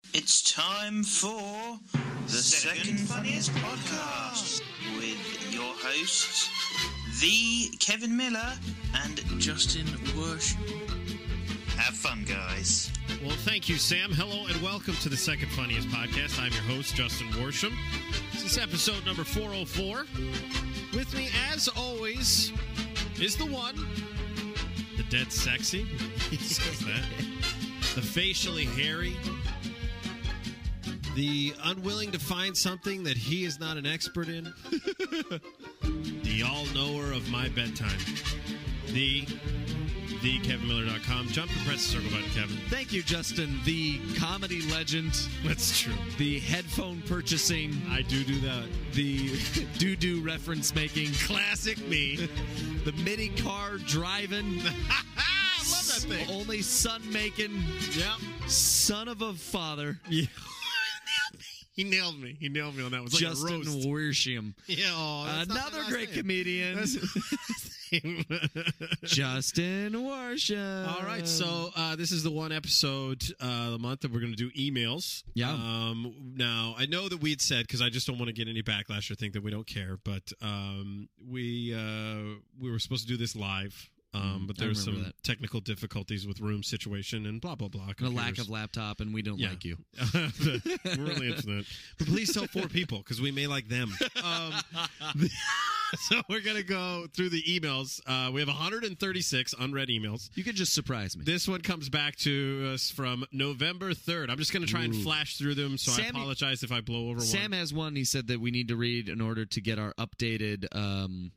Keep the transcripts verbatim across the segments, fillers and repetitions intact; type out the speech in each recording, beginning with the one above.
It's time for the Second Funniest Podcast with your hosts, the Kevin Miller and Justin Worsham. Have fun, guys. Well, thank you, Sam. Hello and welcome to the Second Funniest Podcast. I'm your host, Justin Worsham. This is episode number four oh four. With me, as always, is the one, the dead sexy. He says that. The facially hairy. The unwilling to find something that he is not an expert in. The all-knower of my bedtime. The, the Kevin Miller dot com. Jump and press the circle button, Kevin. Thank you, Justin. The comedy legend. That's true. The headphone purchasing. I do do that. The doo-doo reference making. Classic me. The mini car driving. I love that thing. Only son making. Yeah. Son of a father. Yeah. He nailed me. He nailed me on that. It was like Justin a roast. Worsham. Yeah, oh, that's not Another my great last name. comedian. Justin Worsham. All right, so uh, this is the one episode uh, a month that we're going to do emails. Yeah. Um, now, I know that we'd said, because I just don't want to get any backlash or think that we don't care, but um, we uh, we were supposed to do this live. Um, but I there's remember some that. technical difficulties with room situation and blah, blah, blah. And a lack computers. of laptop, and we don't Yeah. like you. We're really into that. But please tell four people, because we may like them. Um, so we're going to go through the emails. Uh, we have one hundred thirty-six unread emails. You could just surprise me. This one comes back to us from November third. I'm just going to try and Ooh. flash through them, so Sammy- I apologize if I blow over Sam one. has one he said that we need to read in order to get our updated um,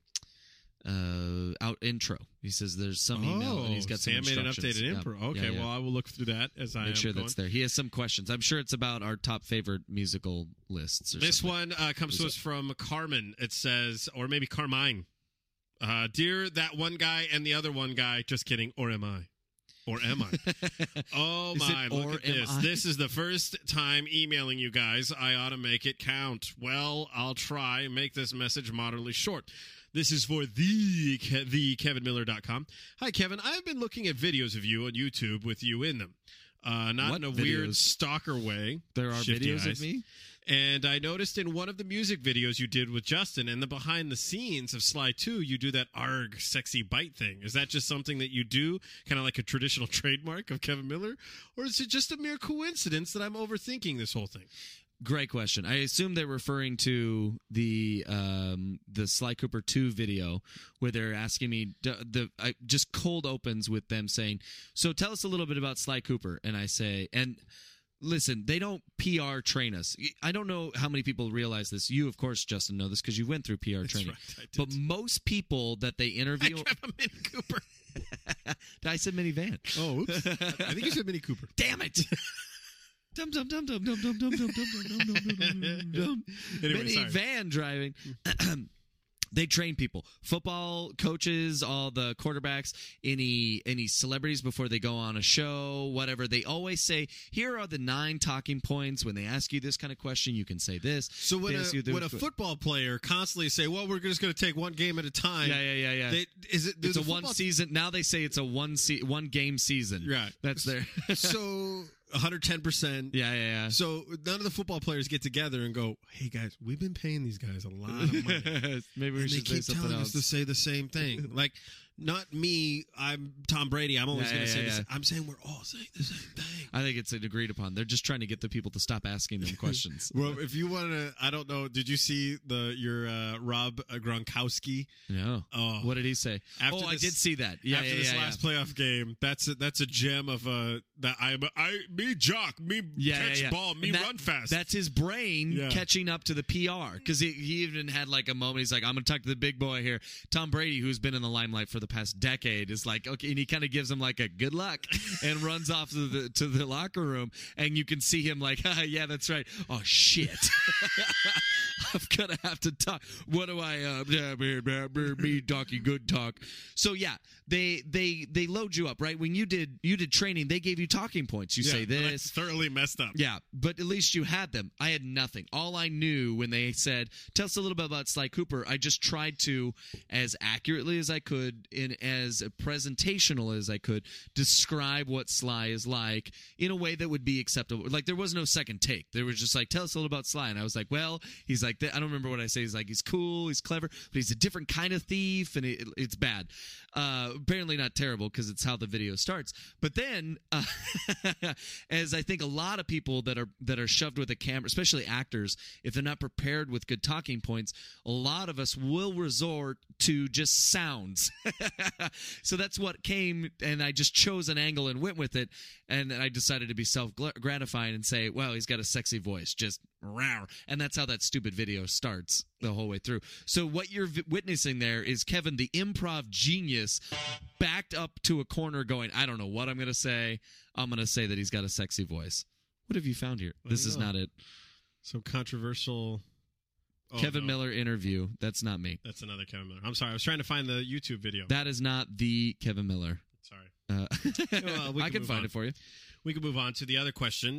uh, out intro. He says there's some email and he's got some Sam made an instructions. updated Yeah. intro. Okay, Yeah, yeah. well, I will look through that as I Make am sure going. that's there. He has some questions. I'm sure it's about our top favorite musical lists. Or This something. one uh, comes to us from Carmen. It says, or maybe Carmine. Uh, Dear that one guy and the other one guy. Just kidding. Or am I? Or am I? Oh, Is my. it Look or at am this. I? This is the first time emailing you guys. I ought to make it count. Well, I'll try and make this message moderately short. This is for the, Ke- the Kevin Miller dot com. Hi, Kevin. I've been looking at videos of you on YouTube with you in them. Uh, not What in a weird videos? stalker way. There are Shifty videos eyes. of me? And I noticed in one of the music videos you did with Justin and the behind the scenes of Sly two, you do that arg sexy bite thing. Is that just something that you do, kind of like a traditional trademark of Kevin Miller? Or is it just a mere coincidence that I'm overthinking this whole thing? Great question. I assume they're referring to the um, the Sly Cooper two video where they're asking me d- the I, just cold opens with them saying, "So tell us a little bit about Sly Cooper." And I say, and listen, they don't P R train us. I don't know how many people realize this. You, of course, Justin, know this because you went through P R That's training. right, I did. But most people that they I interview, drive a Mini Cooper. I said minivan. Oh, oops. I think you said Mini Cooper. Damn it. Dum dum dum dum dum dum dum dum dum dum dum dum dum dum. Anyway, Mini sorry. van driving. They train people, football coaches, all the quarterbacks, any any celebrities before they go on a show, whatever. They always say, "Here are the nine talking points. When they ask you this kind of question, you can say this." So when They a, ask you this- when a football player constantly say, well, we're just going to take one game at a time. yeah, yeah, yeah, yeah. They, is it, do it's a the one football- season. Now they say it's a one se- one game season. Right. That's their. So one hundred ten percent. yeah, yeah, yeah. So none of the football players get together and go, hey, guys, we've been paying these guys a lot of money. Maybe we and they should say keep something telling else. us to say the same thing. Like, not me. I'm Tom Brady. I'm always Yeah, going to yeah, say yeah, this. yeah. I'm saying we're all saying the same thing. I think it's agreed upon. They're just trying to get the people to stop asking them questions. Well, if you want to, I don't know. Did you see the your uh, Rob Gronkowski? No. Oh, What did he say? After oh, I this- did see that. Yeah, after yeah, this yeah, last yeah. playoff game, that's a, that's a gem of uh that I I me jock me Yeah, catch yeah, yeah. ball me And that- run fast. That's his brain Yeah. catching up to the P R because he, he even had like a moment. He's like, "I'm going to talk to the big boy here." Tom Brady, who's been in the limelight for the past decade, is like, okay, and he kind of gives him like a good luck and runs off to the to the locker room, and you can see him like, ah, "Yeah, that's right." Oh shit, I'm gonna have to talk. What do I? Uh, me talking good talk. So yeah, they they they load you up, right? When you did you did training, they gave you talking points. You yeah, say this. Thoroughly messed up. Yeah, but at least you had them. I had nothing. All I knew when they said, tell us a little bit about Sly Cooper, I just tried to, as accurately as I could, in as presentational as I could, describe what Sly is like in a way that would be acceptable. Like, there was no second take. They were just like, tell us a little about Sly. And I was like, well, he's like, I don't remember what I say. He's like, he's cool, he's clever, but he's a different kind of thief, and it, it's bad. Uh, apparently not terrible, because it's how the video starts. But then, uh, as I think a lot of people that are that are shoved with a camera, especially actors, if they're not prepared with good talking points, a lot of us will resort to just sounds. So that's what came, and I just chose an angle and went with it, and I decided to be self-gratifying and say, well, he's got a sexy voice, just rawr. And that's how that stupid video starts the whole way through. So what you're v- witnessing there is Kevin, the improv genius, backed up to a corner going, I don't know what I'm going to say. I'm going to say that he's got a sexy voice. What have you found here? I This is know. not it. Some controversial... Oh, Kevin no. Miller interview. That's not me. That's another Kevin Miller. I'm sorry. I was trying to find the YouTube video. That is not the Kevin Miller. Sorry. Uh, Well, we I can can move find on. it for you. We can move on to the other question.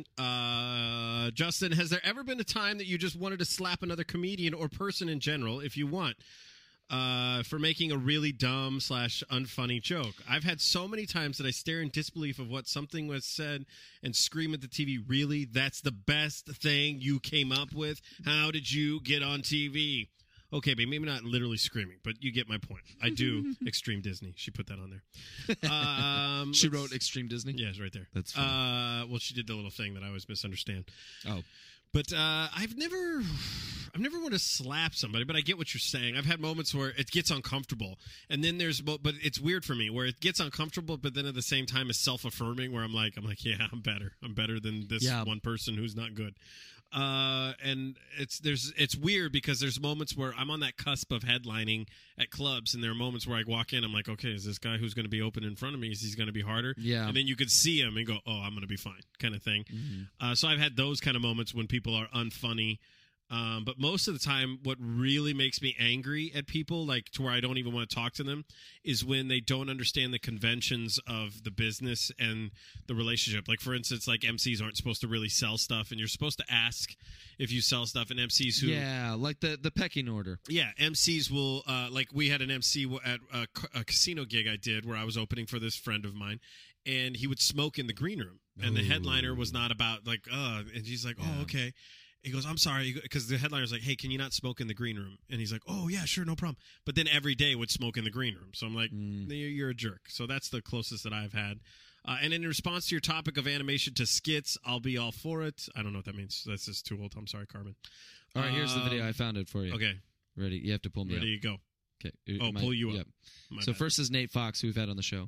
Uh, Justin, has there ever been a time that you just wanted to slap another comedian or person in general, if you want, uh, for making a really dumb slash unfunny joke? I've had so many times that I stare in disbelief of what something was said and scream at the T V, really? That's the best thing you came up with? How did you get on T V? Okay, but maybe not literally screaming, but you get my point. I do Extreme Disney. She put that on there. Um, She let's- wrote Extreme Disney? Yeah, it's right there. That's funny. uh, well, she did the little thing that I always misunderstand. Oh. But uh, I've never, I've never wanted to slap somebody. But I get what you're saying. I've had moments where it gets uncomfortable, and then there's, mo- but it's weird for me where it gets uncomfortable, but then at the same time it's self-affirming, where I'm like, I'm like, yeah, I'm better. I'm better than this Yeah. one person who's not good. Uh, and it's there's it's weird because there's moments where I'm on that cusp of headlining at clubs, and there are moments where I walk in, I'm like, okay, is this guy who's going to be open in front of me, is he going to be harder? Yeah. And then you could see him and go, oh, I'm going to be fine, kind of thing. Mm-hmm. Uh, so I've had those kind of moments when people are unfunny. Um, but most of the time, what really makes me angry at people, like to where I don't even want to talk to them, is when they don't understand the conventions of the business and the relationship. Like, for instance, like M Cs aren't supposed to really sell stuff, and you're supposed to ask if you sell stuff. And M Cs who, Yeah, like the, the pecking order. yeah, M Cs will, uh, like we had an M C at a, a casino gig I did where I was opening for this friend of mine, and he would smoke in the green room, and the headliner was not about like, uh, and he's like, oh, Yeah. okay. He goes, I'm sorry, because the headliner's like, hey, can you not smoke in the green room? And he's like, oh, yeah, sure, no problem. But then every day would smoke in the green room. So I'm like, Mm. you're you're a jerk. So that's the closest that I've had. Uh, and in response to your topic of animation to skits, I'll be all for it. I don't know what that means. That's just too old. I'm sorry, Carmen. All right, here's the video. Um, I found it for you. Okay, Ready? You have to pull me ready up. to go. Okay. Oh, Am I- pull you up. Yep. My So bad. first is Nate Fox, who we've had on the show.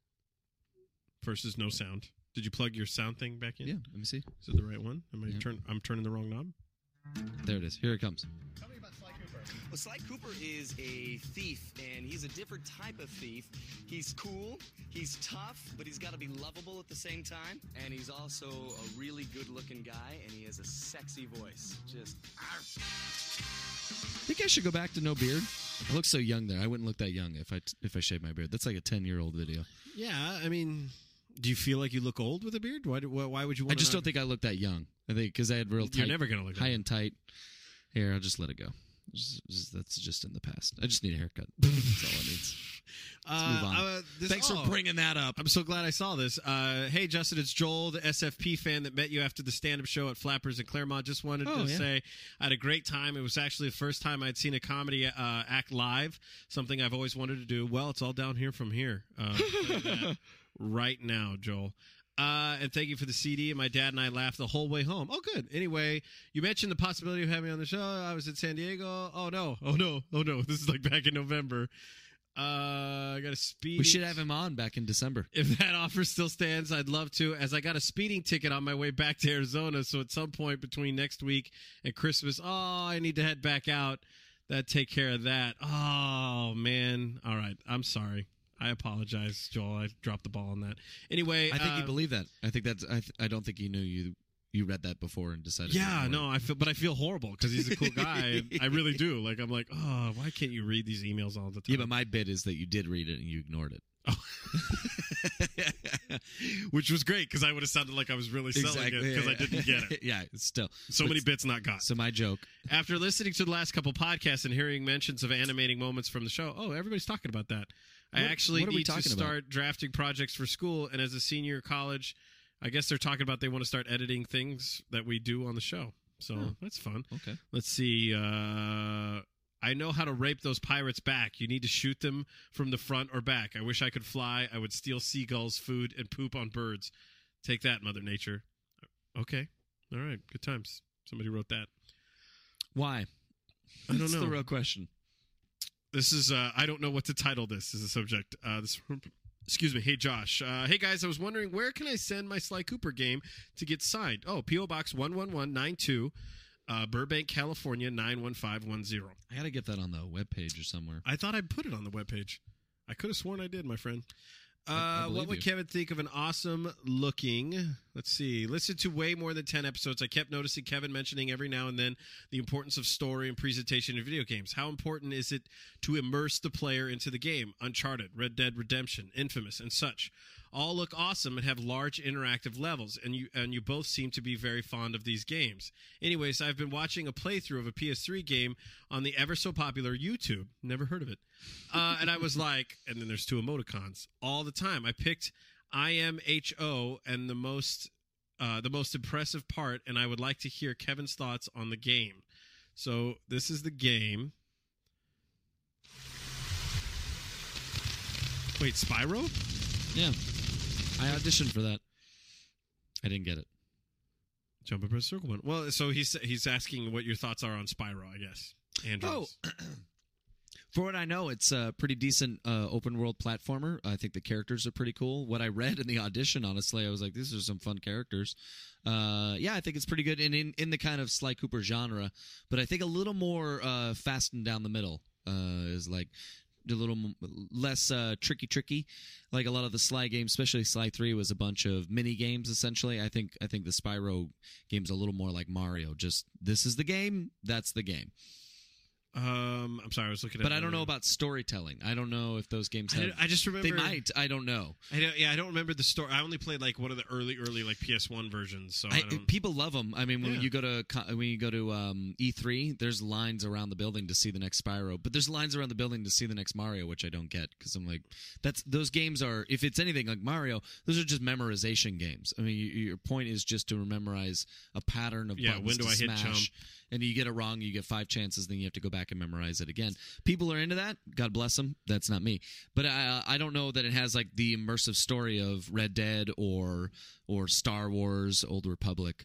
First is no sound. Did you plug your sound thing back in? Yeah, let me see. Is it the right one? Am I Yeah. turn? I'm turning the wrong knob. There it is. Here it comes. Well, Sly Cooper is a thief, and he's a different type of thief. He's cool, he's tough, but he's got to be lovable at the same time. And he's also a really good-looking guy, and he has a sexy voice. Just, Think I should go back to no beard? I look so young there. I wouldn't look that young if I if I shaved my beard. That's like a ten-year-old video. Yeah, I mean, do you feel like you look old with a beard? Why? do- Why, why would you? Want I just don't think I look that young. I think because I had real tight, You're never gonna look that high young. and tight hair. I'll just let it go. Just, just, that's just in the past. I just need a haircut. That's all it needs. Let's move on. Uh, this- Thanks oh, for bringing that up. I'm so glad I saw this. Uh, hey, Justin, it's Joel, the S F P fan that met you after the stand-up show at Flappers in Claremont. Just wanted Oh, to yeah. say I had a great time. It was actually the first time I'd seen a comedy uh, act live, something I've always wanted to do. Well, it's all down here from here. Uh, right now, Joel. Uh, and thank you for the C D. And my dad and I laughed the whole way home. Oh, good. Anyway, you mentioned the possibility of having me on the show. I was in San Diego. Oh, no. Oh, no. Oh, no. This is like back in November. Uh, I got a speeding. We should have him on back in December. If that offer still stands, I'd love to, as I got a speeding ticket on my way back to Arizona. So at some point between next week and Christmas, oh, I need to head back out. That take care of that. Oh, man. All right. I'm sorry. I apologize, Joel. I dropped the ball on that. Anyway, I think uh, he believed that. I think that's. I, th- I don't think he knew you. You read that before and decided. Yeah, to ignore no, it. I feel, but I feel horrible because he's a cool guy. I really do. Like, I'm like, oh, why can't you read these emails all the time? Yeah, but my bit is that you did read it and you ignored it. Which was great because I would have sounded like I was really selling Exactly, it because yeah, I didn't get it. Yeah, still. So But- many bits not got. So my joke. After listening to the last couple podcasts and hearing mentions of animating moments from the show, oh, everybody's talking about that. I What- actually what are we need to talking about? start drafting projects for school, and as a senior in college, I guess they're talking about they want to start editing things that we do on the show. So Oh. that's fun. Okay. Let's see. Uh, I know how to rape those pirates back. You need to shoot them from the front or back. I wish I could fly. I would steal seagulls' food and poop on birds. Take that, Mother Nature. Okay. All right. Good times. Somebody wrote that. Why? I don't That's know. the real question. This is, uh, I don't know what to title this as a subject. Uh, this, excuse me. Hey, Josh. Uh, hey, guys. I was wondering, where can I send my Sly Cooper game to get signed? Oh, P O Box one one one nine two, uh, Burbank, California, nine one five one zero. I got to get that on the webpage or somewhere. I thought I put it on the webpage. I could have sworn I did, my friend. I- I Uh, believe what would you. Kevin think of an awesome looking? Let's see. Listen to way more than ten episodes. I kept noticing Kevin mentioning every now and then the importance of story and presentation in video games. How important is it to immerse the player into the game? Uncharted, Red Dead Redemption, Infamous, and such all look awesome and have large interactive levels, and you and you both seem to be very fond of these games. Anyways, I've been watching a playthrough of a P S three game on the ever so popular YouTube. Never heard of it. Uh, and I was like, and then there's two emoticons all the time. I picked I M H O and the most uh, the most impressive part, and I would like to hear Kevin's thoughts on the game. So this is the game. Wait, Spyro? Yeah. I auditioned for that. I didn't get it. Jump and press circle one. Well, so he's he's asking what your thoughts are on Spyro, I guess. Andrews. Oh. For what I know, it's a pretty decent uh, open world platformer. I think the characters are pretty cool. What I read in the audition, honestly, I was like, these are some fun characters. Uh, yeah, I think it's pretty good and in, in the kind of Sly Cooper genre, but I think a little more uh, fast and down the middle uh, is like a little m- less uh, tricky, tricky. Like a lot of the Sly games, especially Sly three, was a bunch of mini games essentially. I think I think the Spyro game's a little more like Mario. Just this is the game, that's the game. Um, I'm sorry, I was looking at. But I don't the- know about storytelling. I don't know if those games I, have. don't- I just remember They might. I don't know. I don't, yeah, I don't remember the story. I only played like one of the early, early like P S one versions. So I, I, don't. people love them. I mean, when Yeah. you go to co- when you go to um, E three, there's lines around the building to see the next Spyro, but there's lines around the building to see the next Mario, which I don't get because I'm like, that's those games are. If it's anything like Mario, those are just memorization games. I mean, you, your point is just to memorize a pattern of Yeah, buttons when do to I hit smash, jump? and you get it wrong, you get five chances, then you have to go back and memorize it again. People are into that. God bless them. That's not me. But I, I don't know that it has like the immersive story of Red Dead or or Star Wars, Old Republic.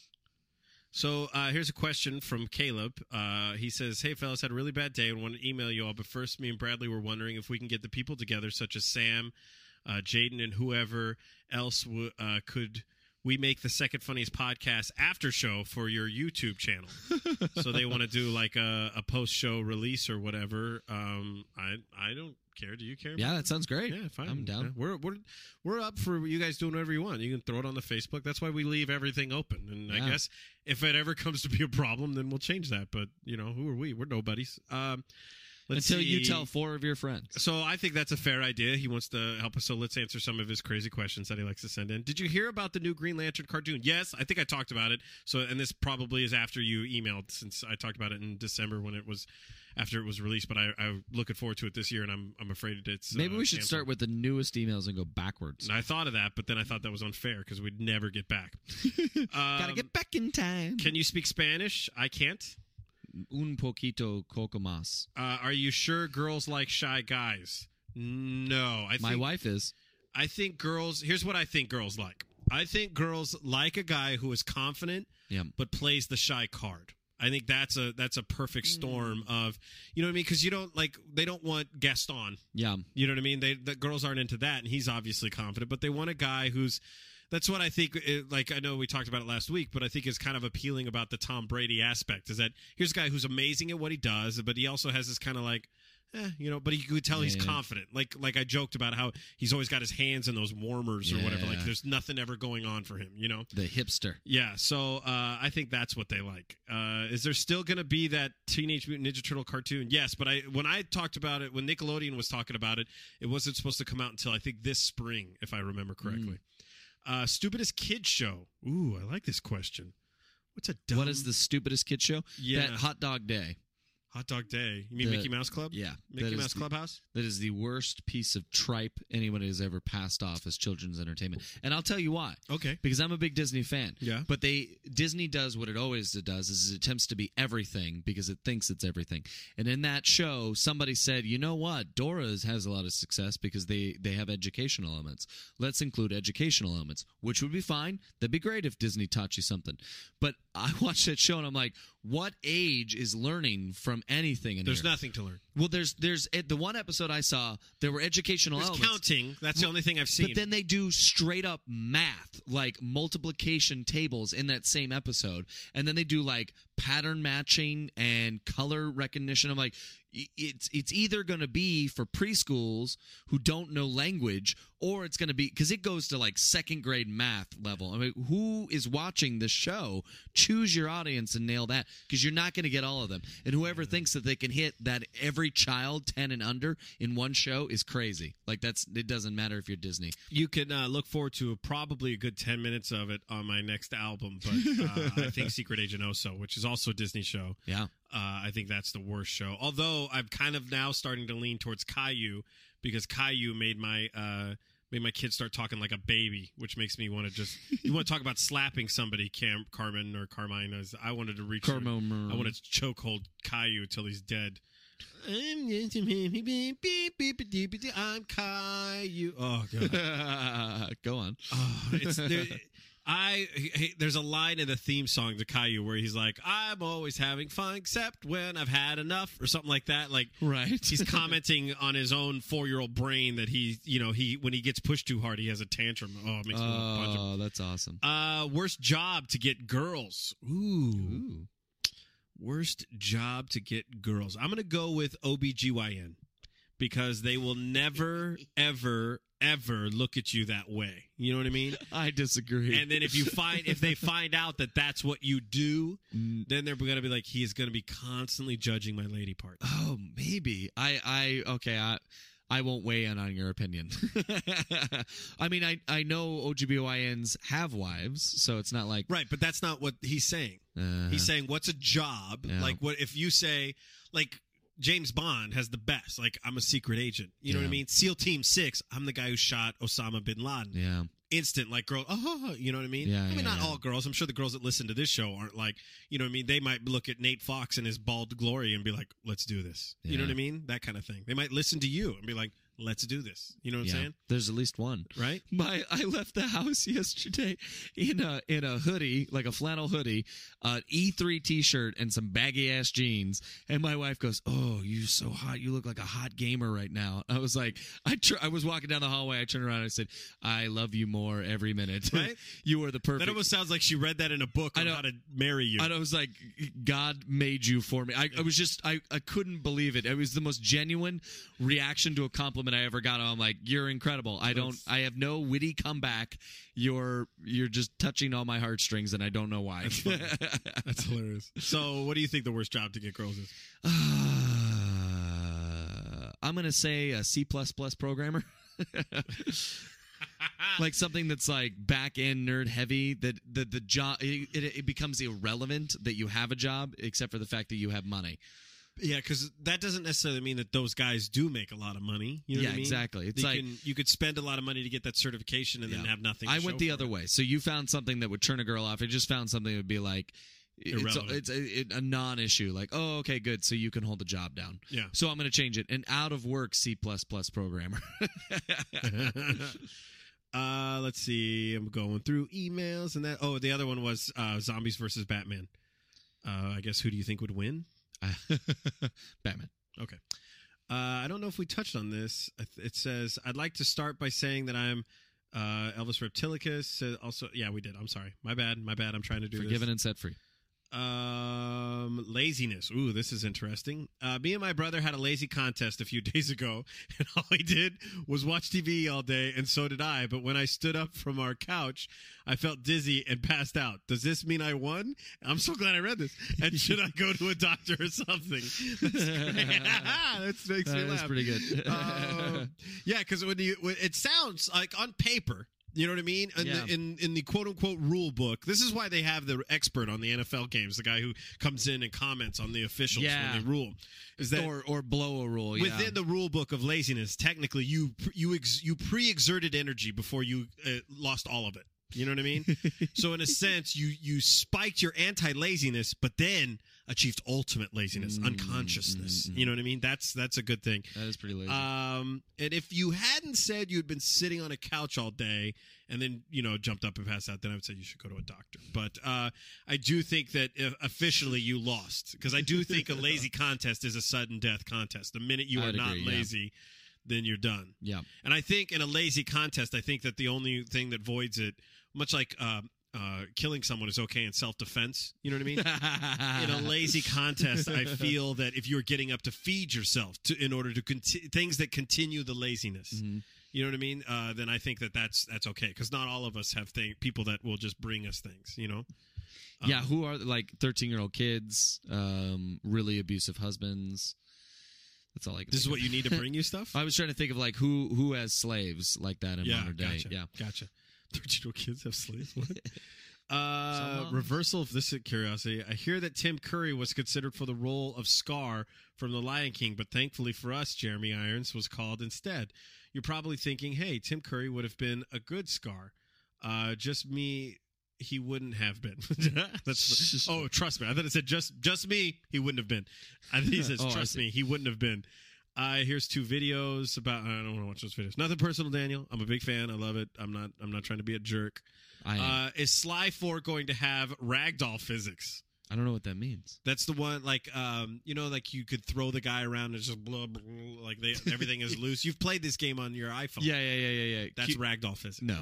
So uh, here's a question from Caleb. Uh, he says, "Hey fellas, had a really bad day and wanted to email you all. But first, me and Bradley were wondering if we can get the people together, such as Sam, uh, Jaden, and whoever else w- uh, could." We make the second funniest podcast after show for your YouTube channel. So they want to do like a, a post show release or whatever. Um, I I don't care. Do you care? Yeah, that sounds great. Yeah, fine. I'm down. Yeah, we're we're we're up for you guys doing whatever you want. You can throw it on the Facebook. That's why we leave everything open. And I Yeah. guess if it ever comes to be a problem, then we'll change that. But you know, who are we? We're nobodies. Um, let's Until you see. tell four of your friends. So I think that's a fair idea. He wants to help us, so let's answer some of his crazy questions that he likes to send in. Did you hear about the new Green Lantern cartoon? Yes, I think I talked about it. So, and this probably is after you emailed, since I talked about it in December when it was after it was released. But I, I'm looking forward to it this year, and I'm I'm afraid it's Maybe uh, we should canceled. start with the newest emails and go backwards. And I thought of that, but then I thought that was unfair because we'd never get back. Gotta Um, get back in time. Can you speak Spanish? I can't. Un poquito coco más. Uh, are you sure girls like shy guys? No, I think My wife is. I think girls. Here's what I think girls like. I think girls like a guy who is confident, Yeah. but plays the shy card. I think that's a that's a perfect storm of, you know what I mean? Because you don't like they don't want Gaston. Yeah. You know what I mean? They the girls aren't into that, and he's obviously confident, but they want a guy who's. That's what I think. It, like I know we talked about it last week, but I think is kind of appealing about the Tom Brady aspect is that here's a guy who's amazing at what he does, but he also has this kind of like, eh, you know, but you could tell he's Yeah. confident. Like like I joked about how he's always got his hands in those warmers or whatever. Like Yeah. there's nothing ever going on for him, you know? The hipster. Yeah, so uh, I think that's what they like. Uh, is there still going to be that Teenage Mutant Ninja Turtle cartoon? Yes, but I when I talked about it, when Nickelodeon was talking about it, it wasn't supposed to come out until I think this spring, if I remember correctly. Uh, stupidest kid show. Ooh, I like this question. What's a dumb... What is the stupidest kid show? Yeah. That Hot Dog Day. Hot Dog Day. You mean The- Mickey Mouse Club? Yeah. Mickey that Mouse is the- Clubhouse? That is the worst piece of tripe anyone has ever passed off as children's entertainment. And I'll tell you why. Okay. Because I'm a big Disney fan. Yeah. But they Disney does what it always does is it attempts to be everything because it thinks it's everything. And in that show, somebody said, you know what? Dora's has a lot of success because they, they have educational elements. Let's include educational elements, which would be fine. That'd be great if Disney taught you something. But I watched that show and I'm like, what age is learning from anything in There's here? nothing to learn. Well, there's there's the one episode I saw. There were educational There's elements. counting. That's the only thing I've seen. But then they do straight up math, like multiplication tables in that same episode. And then they do like pattern matching and color recognition. I'm like, i- it's it's either going to be for preschools who don't know language, or it's going to be because it goes to like second grade math level. I mean, who is watching this show? Choose your audience and nail that, because you're not going to get all of them. And whoever thinks that they can hit that every child ten and under in one show is crazy. Like that's it doesn't matter if you're Disney. You can uh, look forward to probably a good ten minutes of it on my next album, but uh, I think Secret Agent Oso, which is also a Disney show, Yeah. uh, I think that's the worst show. Although I'm kind of now starting to lean towards Caillou, because Caillou made my uh, made my kids start talking like a baby, which makes me want to just you want to talk about slapping somebody, Cam, Carmen or Carmine. As I wanted to reach, Carmen. I wanted to chokehold Caillou till he's dead. I'm Caillou. Oh god. Go on. Oh, it's there, I hey, there's a line in the theme song to Caillou where he's like, "I'm always having fun except when I've had enough," or something like that. Like, Right. he's commenting on his own four-year-old brain that he, you know, he when he gets pushed too hard, he has a tantrum. Oh, it makes me want to punch him. Oh, that's awesome. Uh, worst job to get girls. Ooh. Ooh. Worst job to get girls. I'm going to go with O B G Y N because they will never, ever, ever look at you that way. You know what I mean? I disagree. And then if you find if they find out that that's what you do, Mm. then they're going to be like, he is going to be constantly judging my lady part. Oh, maybe. I, I, okay, I, I won't weigh in on your opinion. I mean, I, I know O G B Y Ns have wives, so it's not like. Right, but that's not what he's saying. Uh, He's saying, what's a job? Yeah. Like, what if you say, like, James Bond has the best. Like, I'm a secret agent. You know what I Yeah. mean? SEAL Team Six, I'm the guy who shot Osama bin Laden. Yeah. Instant, like, girl, oh, you know what I mean? Yeah, I mean, yeah, not yeah. all girls. I'm sure the girls that listen to this show aren't like, you know what I mean? They might look at Nate Fox and his bald glory and be like, let's do this. You know Yeah. what I mean? That kind of thing. They might listen to you and be like, let's do this. You know what yeah. I'm saying? There's at least one. Right? My, I left the house yesterday in a in a hoodie, like a flannel hoodie, an E three T-shirt, and some baggy ass jeans. And my wife goes, "Oh, you're so hot. You look like a hot gamer right now." I was like, I tr- I was walking down the hallway. I turned around and I said, "I love you more every minute. Right? You are the perfect." That almost sounds like she read that in a book I on know. how to marry you. And I was like, God made you for me. I, I was just, I, I couldn't believe it. It was the most genuine reaction to a compliment I ever got. I'm like, you're incredible. I don't, That's- I have no witty comeback. You're, you're just touching all my heartstrings, and I don't know why. That's funny. That's hilarious. So, what do you think the worst job to get girls is? Uh, I'm gonna say a C plus plus programmer. Like something that's like back end nerd heavy, that the the job it, it, it becomes irrelevant that you have a job except for the fact that you have money. Yeah, because that doesn't necessarily mean that those guys do make a lot of money. You know Yeah, what I mean? exactly. It's you like- can, you could spend a lot of money to get that certification and then Yeah. have nothing. To I show went the for other it. way. So you found something that would turn a girl off. I just found something that would be like it's, Irrelevant. it's a, it- a non-issue. Like, oh, okay, good. So you can hold the job down. Yeah. So I'm going to change it. An out of work C plus plus programmer. uh, let's see. I'm going through emails and that. Oh, the other one was uh, Zombies versus Batman. Uh, I guess who do you think would win? Batman. Okay. Uh, I don't know if we touched on this. It says, I'd like to start by saying that I'm uh, Elvis Reptilicus. Uh, also, yeah, we did. I'm sorry. My bad. My bad. I'm trying to do Forgiven this. and set free. Um, Um, laziness. Ooh, this is interesting. Uh, me and my brother had a lazy contest a few days ago, and all he did was watch T V all day, and so did I. But when I stood up from our couch, I felt dizzy and passed out. Does this mean I won? I'm so glad I read this. And should I go to a doctor or something? That's great. That makes me laugh. That's pretty good. Um, yeah, because when you, when, it sounds like on paper. You know what I mean? In, Yeah. the, in in the quote unquote rule book, this is why they have the expert on the N F L games, the guy who comes in and comments on the officials Yeah. when they rule. Is that or or blow a rule. Yeah. within the rule book of laziness, technically you you ex, you pre-exerted energy before you uh, lost all of it. You know what I mean? So in a sense, you you spiked your anti-laziness, but then achieved ultimate laziness, Mm, unconsciousness. mm, mm. You know what I mean? That's that's a good thing. That is pretty lazy. Um, and if you hadn't said you'd been sitting on a couch all day and then, you know, jumped up and passed out, then I would say you should go to a doctor. But uh, I do think that uh, officially you lost, because I do think a lazy contest is a sudden death contest. The minute you I are would not agree, yeah. lazy, then you're done. yeah. And I think in a lazy contest, I think that the only thing that voids it, much like uh, uh, killing someone is okay in self-defense, you know what I mean? In a lazy contest, I feel that if you're getting up to feed yourself to, in order to conti- things that continue the laziness, Mhm. you know what I mean? Uh, then I think that that's that's okay, because not all of us have thing- people that will just bring us things, you know? Yeah, Um, who are like thirteen-year-old kids, um, really abusive husbands. That's all I can This is think what of. you need to bring you stuff? I was trying to think of like who who has slaves like that in yeah, modern day. gotcha. Yeah. Gotcha. thirteen-year-old kids have slaves? What? Uh, Somehow. reversal of this curiosity. I hear that Tim Curry was considered for the role of Scar from The Lion King, but thankfully for us, Jeremy Irons was called instead. You're probably thinking, hey, Tim Curry would have been a good Scar. Uh, just me, he wouldn't have been. That's oh, trust me. I thought it said just just me, he wouldn't have been. I think he says, Oh, I trust see. me, he wouldn't have been. Uh, here's two videos about. I don't want to watch those videos. Nothing personal, Daniel. I'm a big fan. I love it. I'm not. I'm not trying to be a jerk. I am. Uh, is Sly four going to have ragdoll physics? I don't know what that means. That's the one, like, um, you know, like you could throw the guy around and just blah, blah, blah, like they, everything is loose. You've played this game on your iPhone. Yeah, yeah, yeah, yeah, yeah. That's Cute- ragdoll physics. No.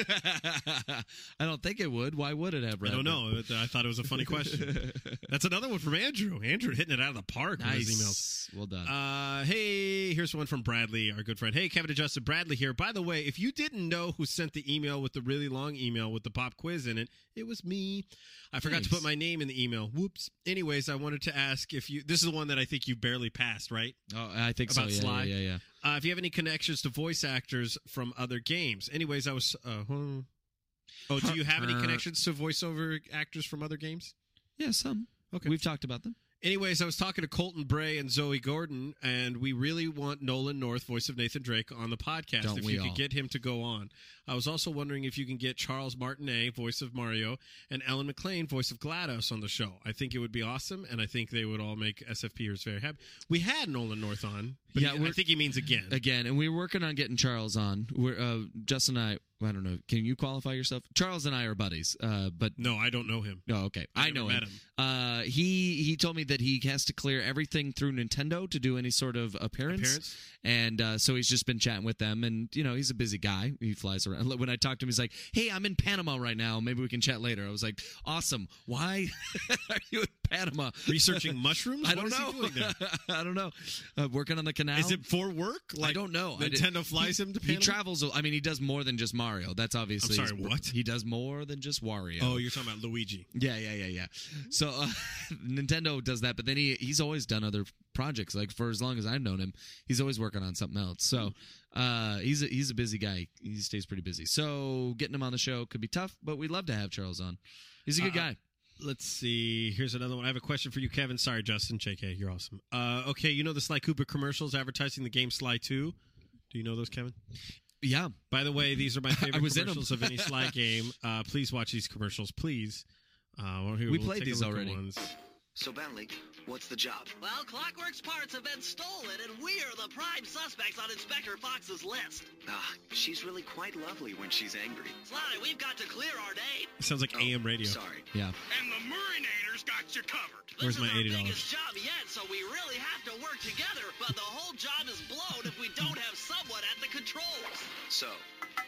I don't think it would. Why would it have? I don't ragdoll? know. but I thought it was a funny question. That's another one from Andrew. Andrew hitting it out of the park with his emails. Nice. Well done. Uh, hey, here's one from Bradley, our good friend. Hey, Kevin and Justin, Bradley here. By the way, if you didn't know who sent the email with the really long email with the pop quiz in it, it was me. I forgot to Thanks. put my name in the email. Whoops. Anyways, I wanted to ask if you. This is the one that I think you barely passed, right? oh, I think about so. Yeah, Sly? yeah, yeah, yeah. Uh, if you have any connections to voice actors from other games. Anyways, I was. Uh, hmm. Oh, do you have any connections to voiceover actors from other games? Yeah, some. Okay. We've talked about them. Anyways, I was talking to Colton Bray and Zoe Gordon, and we really want Nolan North, voice of Nathan Drake, on the podcast. Don't if we you could all? get him to go on. I was also wondering if you can get Charles Martinet, voice of Mario, and Ellen McLean, voice of GLaDOS, on the show. I think it would be awesome, and I think they would all make S F Pers very happy. We had Nolan North on, but Yeah, he- I we're- think he means again. Again, and we were working on getting Charles on. We're uh, Justin and I. I don't know. Can you qualify yourself? Charles and I are buddies. Uh, but No, I don't know him. no, okay. I I, never know met him. him. Uh, he he told me that he has to clear everything through Nintendo to do any sort of appearance. Appearance? And uh, so he's just been chatting with them, and you know he's a busy guy. He flies around. When I talked to him, he's like, "Hey, I'm in Panama right now. Maybe we can chat later." I was like, "Awesome. Why are you in Panama?" Researching mushrooms? I What don't is know. he doing there? I don't know. Uh, working on the canal. Is it for work? I don't know. I did- Nintendo flies he, him to He Panama? travels. I mean, he does more than just Mario. That's obviously. I'm sorry, his- what? He does more than just Wario. Oh, you're talking about Luigi. Yeah, yeah, yeah, yeah. So uh, Nintendo does that, but then he he's always done other projects. Like for as long as I've known him, he's always working on something else. So uh, he's a, he's a busy guy. He stays pretty busy. So getting him on the show could be tough, but we'd love to have Charles on. He's a good Uh, guy. Let's see. Here's another one. I have a question for you, Kevin. Sorry, Justin. J K, you're awesome. Uh, okay, you know the Sly Cooper commercials advertising the game Sly two? Do you know those, Kevin? Yeah. By the way, these are my favorite was in 'em. commercials of any Sly game. Uh, please watch these commercials, please. Uh, well, here, We we'll played take a these look at already. ones. So, Bentley, what's the job? Well, Clockwork's parts have been stolen, and we are the prime suspects on Inspector Fox's list. Ah, she's really quite lovely when she's angry. Sly, we've got to clear our name. It sounds like A M radio. Sorry. Yeah. And the Murrinators got you covered. Where's this my is our eighty dollars? biggest job yet, so we really have to work together. But the whole job is blown if we don't have someone at the controls. So,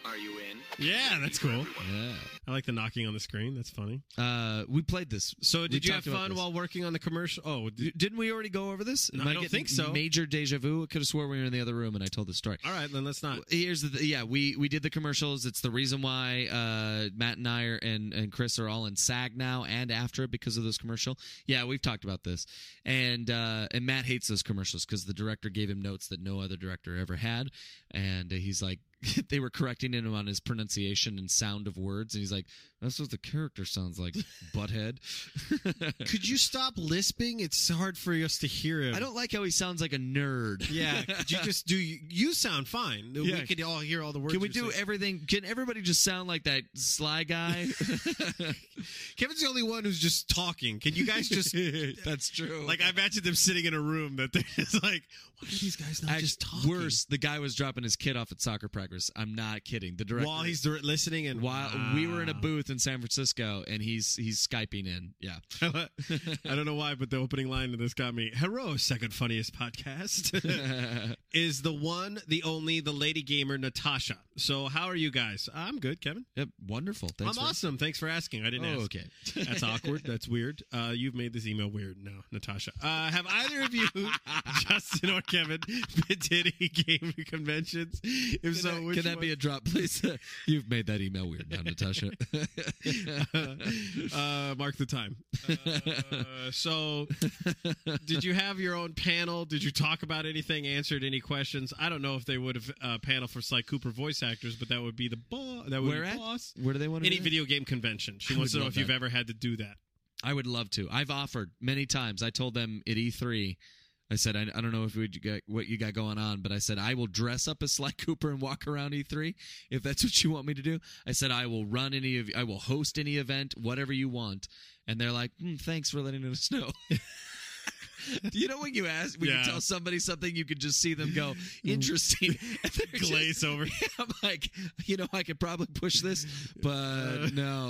Are you in? Yeah, that's cool. Yeah. I like the knocking on the screen. That's funny. Uh, we played this. So We did you have talked about fun this. while working on the commercial? Oh, did, Didn't we already go over this? No, Am I don't getting think so. Major deja vu. I could have swore we were in the other room and I told the story. all right, then let's not. Here's the yeah we we did the commercials. It's the reason why uh, Matt and I are, and and Chris are all in SAG now and after because of this commercial. Yeah, we've talked about this, and uh, and Matt hates those commercials because the director gave him notes that no other director ever had, and he's like. They were correcting him on his pronunciation and sound of words, and he's like, "That's what the character sounds like, butthead." Could you stop lisping? It's hard for us to hear him. I don't like how he sounds like a nerd. Yeah, could you just do? You sound fine. Yeah. We could all hear all the words. Can we you're do saying. everything? Can everybody just sound like that Sly guy? Kevin's the only one who's just talking. Can you guys just? That's true. Like I imagine them sitting in a room that they're just like, why are these guys not Act- just talking? Worse, the guy was dropping his kid off at soccer practice. I'm not kidding. The director, While he's dir- listening and while we were in a booth in San Francisco, and he's he's skyping in. Yeah, I don't know why, but the opening line of this got me. Hello, second funniest podcast is the one, the only, the lady gamer Natasha. So how are you guys? I'm good, Kevin. yep, wonderful. Thanks I'm for- awesome. Thanks for asking. I didn't Oh, ask. okay. That's awkward. That's weird. Uh, you've made this email weird. No, Natasha. Uh, have either of you, Justin or Kevin, been to any gaming conventions? If Can, so, that, which can that be one? a drop, please? You've made that email weird now, Natasha. uh, mark the time. Uh, so, did you have your own panel? Did you talk about anything? Answered any questions? I don't know if they would have uh, panel for Sly Cooper voice actors, but that would be the boss. That would Where be at? boss. Where do they want to Any do that? video game convention. She I wants would to know love if you've that. ever had to do that. I would love to. I've offered many times. I told them at E three, I said, I, I don't know if we got what you got going on, but I said, I will dress up as Sly Cooper and walk around E three if that's what you want me to do. I said, I will run any of, I will host any event, whatever you want. And they're like, mm, thanks for letting us know. You know when you ask, when Yeah. you tell somebody something, you could just see them go, interesting. And they're just- Glaze over. I'm like, you know, I could probably push this, but no.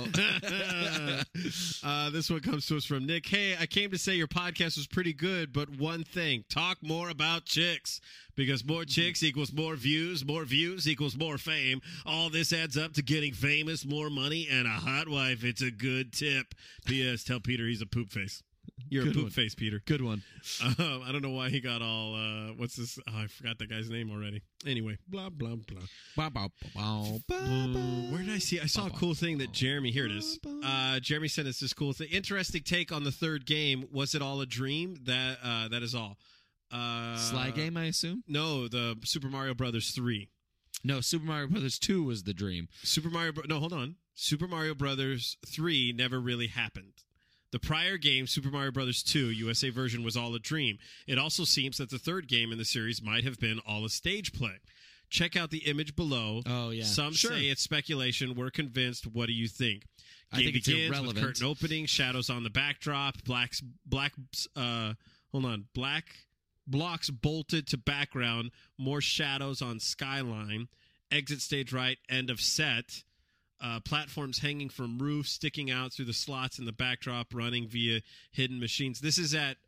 uh, this one comes to us from Nick. Hey, I came to say your podcast was pretty good, but one thing, talk more about chicks. Because more chicks equals more views, more views equals more fame. All this adds up to getting famous, more money, and a hot wife. It's a good tip. P S. Tell Peter he's a poop face. You're Good a poop one. face, Peter. Good one. Um, I don't know why he got all, uh, what's this? Oh, I forgot that guy's name already. Anyway, blah, blah, blah. Bow, bow, bow, bow, Mm, where did I see? I saw a cool thing that Jeremy. Here it is. Uh, Jeremy sent us this cool thing. Interesting take on the third game. Was it all a dream? That uh, that is all. Uh, Sly game, I assume? No, the Super Mario Brothers three. No, Super Mario Brothers two was the dream. Super Mario. Bro- no, hold on. Super Mario Brothers three never really happened. The prior game, Super Mario Brothers two, U S A version, was all a dream. It also seems that the third game in the series might have been all a stage play. Check out the image below. Oh, yeah. Some Sure. say it's speculation. We're convinced. What do you think? I Game think it's begins with irrelevant. curtain opening, shadows on the backdrop, blacks, black, uh, hold on, black blocks bolted to background, more shadows on skyline, exit stage right, end of set. Uh, platforms hanging from roofs, sticking out through the slots in the backdrop, running via hidden machines. This is at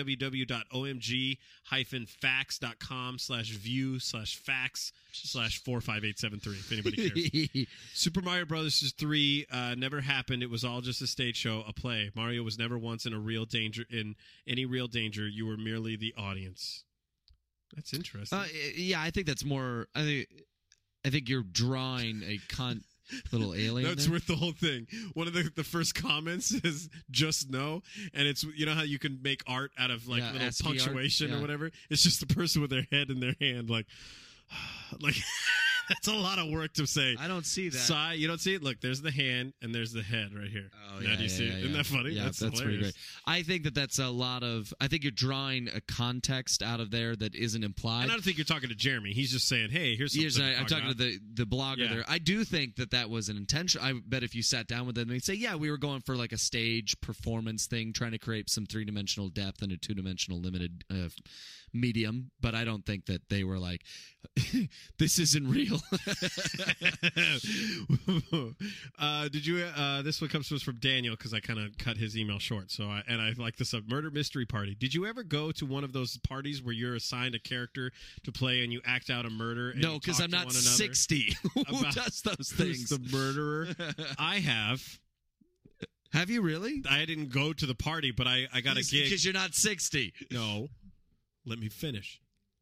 www.omg-facts.com slash view slash facts slash four five eight seven three, if anybody cares. Super Mario Brothers three uh, never happened. It was all just a stage show, a play. Mario was never once in a real danger, in any real danger. You were merely the audience. That's interesting. Uh, yeah, I think that's more. I think, I think you're drawing a con. Little alien. That's there. worth the whole thing. One of the, the first comments is just no, and it's, you know how you can make art out of like Yeah, little ASCII art, punctuation yeah. or whatever. It's just the person with their head in their hand, like, like that's a lot of work to say. I don't see that. Sigh, you don't see it. Look, there's the hand and there's the head right here. Oh, now yeah, do you yeah, see yeah, it? yeah. Isn't that funny? Yeah, that's that's pretty hilarious. great. I think that that's a lot of. I think you're drawing a context out of there that isn't implied. And I don't think you're talking to Jeremy. He's just saying, "Hey, here's something." Years, to I, I'm talk talking about. to the the blogger Yeah. there. I do think that that was an intention. I bet if you sat down with them, they'd say, "Yeah, we were going for like a stage performance thing, trying to create some three dimensional depth and a two dimensional limited uh, medium." But I don't think that they were like, "This isn't real." uh, did you? Uh, this one comes to us from Daniel because I kind of cut his email short. So I, and I like this up. Murder mystery party. Did you ever go to one of those parties where you're assigned a character to play and you act out a murder? And No, you because talk I'm to not one another sixty. Who about does those who's things? the murderer? I have. Have you really? I didn't go to the party, but I, I got a gig. Because you're not sixty. No. Let me finish.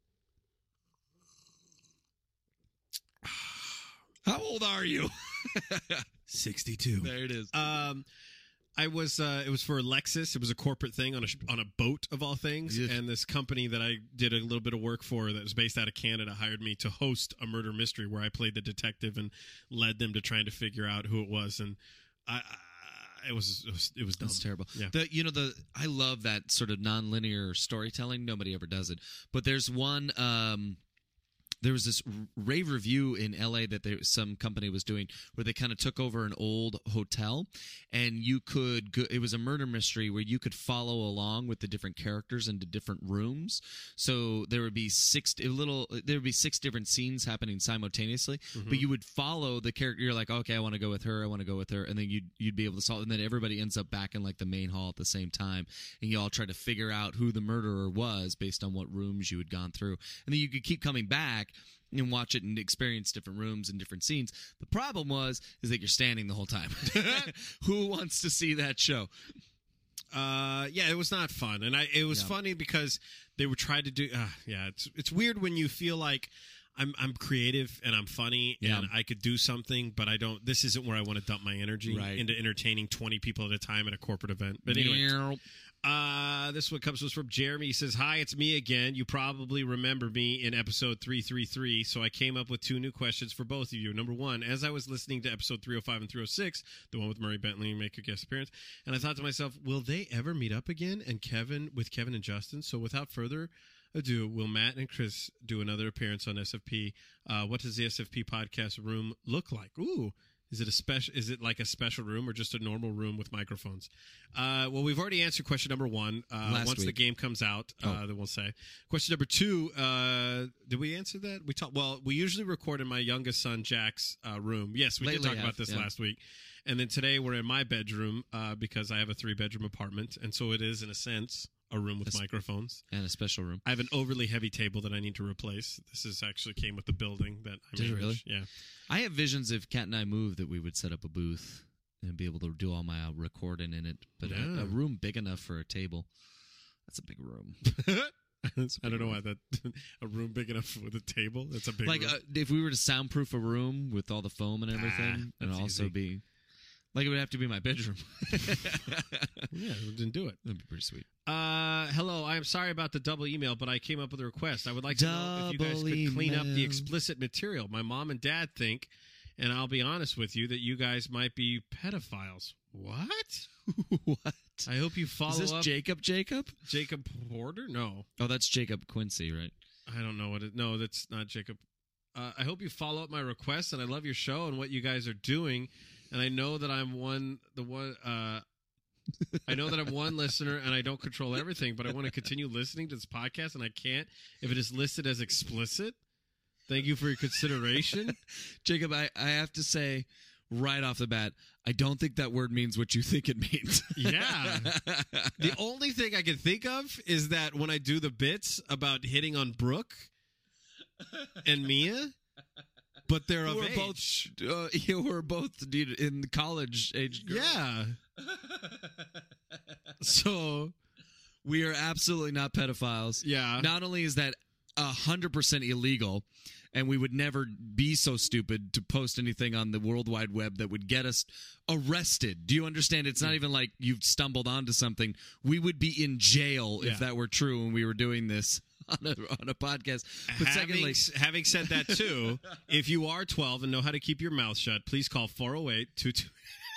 How old are you? sixty-two. There it is. Um, I was. Uh, it was for Lexus. It was a corporate thing on a sh- on a boat of all things. Yeah. And this company that I did a little bit of work for, that was based out of Canada, hired me to host a murder mystery where I played the detective and led them to trying to figure out who it was. And I, I it was it was, it was dumb. That's terrible. Yeah. The you know the I love that sort of nonlinear storytelling. Nobody ever does it, but there's one. Um, There was this rave review in L A that there, some company was doing where they kind of took over an old hotel, and you could go, it was a murder mystery where you could follow along with the different characters into different rooms. So there would be six a little there would be six different scenes happening simultaneously, Mm-hmm. but you would follow the character. You're like, okay, I want to go with her, I want to go with her, and then you'd you'd be able to solve. And then everybody ends up back in like the main hall at the same time, and you all try to figure out who the murderer was based on what rooms you had gone through, and then you could keep coming back and watch it and experience different rooms and different scenes. The problem was is that you're standing the whole time. Who wants to see that show? Uh, yeah, it was not fun, and I it was Yeah. funny because they were trying to do. Uh, yeah, it's it's weird when you feel like I'm I'm creative and I'm funny Yeah. and I could do something, but I don't. This isn't where I want to dump my energy Right. into entertaining twenty people at a time at a corporate event. But anyway. Uh, this one comes to us from Jeremy. He says, "Hi, it's me again. You probably remember me in episode three thirty-three, so I came up with two new questions for both of you. Number one, as I was listening to episode three oh five and three oh six, the one with Murray Bentley make a guest appearance, and I thought to myself, will they ever meet up again? And Kevin, with Kevin and Justin? So without further ado, will Matt and Chris do another appearance on S F P? Uh, what does the S F P podcast room look like? Ooh. Is it a special? Is it like a special room or just a normal room with microphones? Uh, well, we've already answered question number one. Uh, Last once the week. game comes out, uh, Oh. then we'll say. Question number two. Uh, did we answer that? We talked. Well, we usually record in my youngest son Jack's uh, room. Yes, we Lately did talk have, about this yeah. last week. And then today we're in my bedroom uh, because I have a three bedroom apartment, and so it is in a sense a room with That's- microphones. And a special room. I have an overly heavy table that I need to replace. This is actually came with the building that I Did it manage. really? Yeah. I have visions if Kat and I move that we would set up a booth and be able to do all my uh, recording in it. But a, Yeah. a room big enough for a table, that's a big room. I don't know why that a room big enough with a table. That's a big like room. uh, if we were to soundproof a room with all the foam and everything, Ah, and that's also easy. be like it would have to be my bedroom. yeah, we didn't do it. That'd be pretty sweet. Uh, hello. I am sorry about the double email, but I came up with a request. I would like to know if you guys Double could clean up the email. explicit material. My mom and dad think, and I'll be honest with you, that you guys might be pedophiles. What? What? I hope you follow Is this up. Jacob? Jacob? Jacob Porter? No, Oh, that's Jacob Quincy, right? I don't know what it. No, that's not Jacob. Uh, I hope you follow up my request, and I love your show and what you guys are doing. And I know that I'm one, the one. Uh, I know that I'm one listener, and I don't control everything, but I want to continue listening to this podcast, and I can't if it is listed as explicit. Thank you for your consideration. Jacob, I, I have to say right off the bat, I don't think that word means what you think it means. Yeah. The only thing I can think of is that when I do the bits about hitting on Brooke and Mia, but they're of Who are age. both uh, you were both dude, in the college age girl. Yeah. So, We are absolutely not pedophiles. yeah. Not only is that one hundred percent illegal, and we would never be so stupid to post anything on the World Wide Web that would get us arrested. Do you understand? It's not even like you've stumbled onto something. We would be in jail Yeah. if that were true and we were doing this on a, on a podcast. But having, secondly, having said that, too, if you are twelve and know how to keep your mouth shut, please call four oh eight two two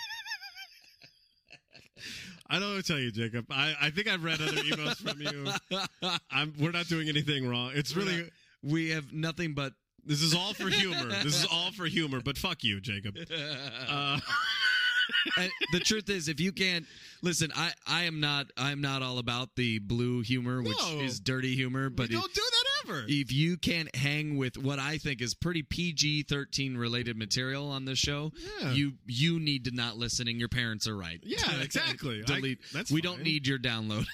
I don't know what to tell you, Jacob. I, I think I've read other emails from you. I'm, we're not doing anything wrong. It's really... we have nothing but This is all for humor. This is all for humor, but fuck you, Jacob. Uh, And the truth is, if you can't listen, I, I am not I'm not all about the blue humor, which No. is dirty humor. But we it- don't do that Never. If you can't hang with what I think is pretty P G thirteen related material on this show, Yeah. you you need to not listen, and your parents are right. Yeah, exactly. Delete. I- that's we fine. don't need your download.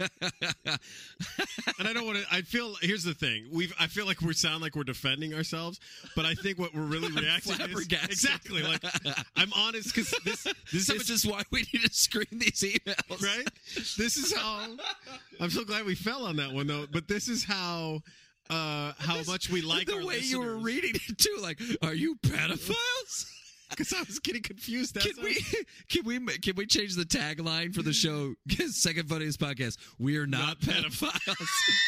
And I don't want to. I feel. Here's the thing. We've. I feel like we sound like we're defending ourselves, but I think what we're really reacting is flabbergasted. exactly like I'm honest because this. This so is which is why we need to screen these emails, right. This is how. I'm so glad we fell on that one though. But this is how. Uh, how much we like the our way listeners. you were reading it too. Like, are you pedophiles? Because I was getting confused. That's Can we can we can we change the tagline for the show? Second Funniest Podcast. We are not, Not pedophiles.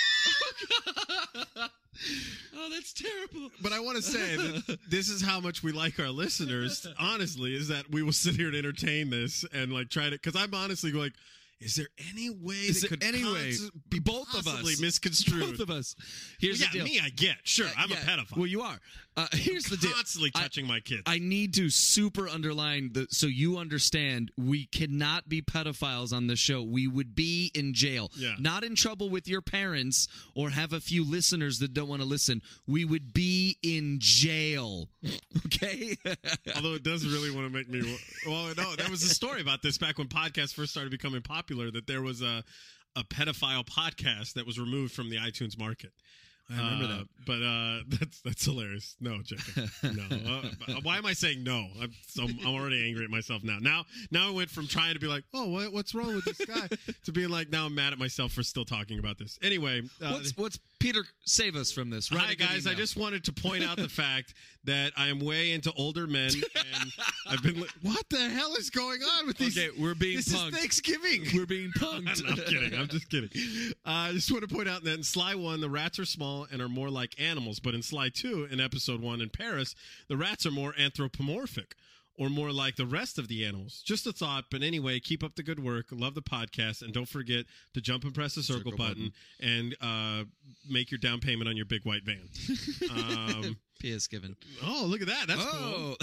Oh, that's terrible. But I want to say that this is how much we like our listeners. Honestly, is that we will sit here and entertain this and like try to. Because I'm honestly like, is there any way Is that there could any way cons- be both of possibly us misconstrued? Both of us. Here's Well, the yeah, deal. me, I get. Sure, Uh, I'm yeah, a pedophile. Well, you are. Uh, here's the deal. Constantly I- touching my kids. I need to super underline the so you understand we cannot be pedophiles on this show. We would be in jail. Yeah. Not in trouble with your parents or have a few listeners that don't want to listen. We would be in jail. Okay? Although it does really want to make me. Well, no, there was a story about this back when podcasts first started becoming popular. That there was a a pedophile podcast that was removed from the iTunes market. I remember Uh, that. But uh, that's that's hilarious. No, Jacob. No. Uh, why am I saying no? I'm, so I'm already angry at myself now. Now, now I went from trying to be like, oh, what, what's wrong with this guy, to being like, now I'm mad at myself for still talking about this. Anyway, uh, What's what's Peter save us from this? Write hi a good guys. I email. just wanted to point out the fact that I am way into older men, and I've been. Li- what the hell is going on with these? Okay, we're being this punked. is Thanksgiving. We're being punked. I'm kidding. I'm just kidding. Uh, I just want to point out that in Sly one, the rats are small and are more like animals. But in Sly two, in episode one in Paris, the rats are more anthropomorphic, or more like the rest of the animals. Just a thought. But anyway, keep up the good work. Love the podcast. And don't forget to jump and press the circle, Circle button, and uh, make your down payment on your big white van. Um, P S given. oh, look at that. That's cool.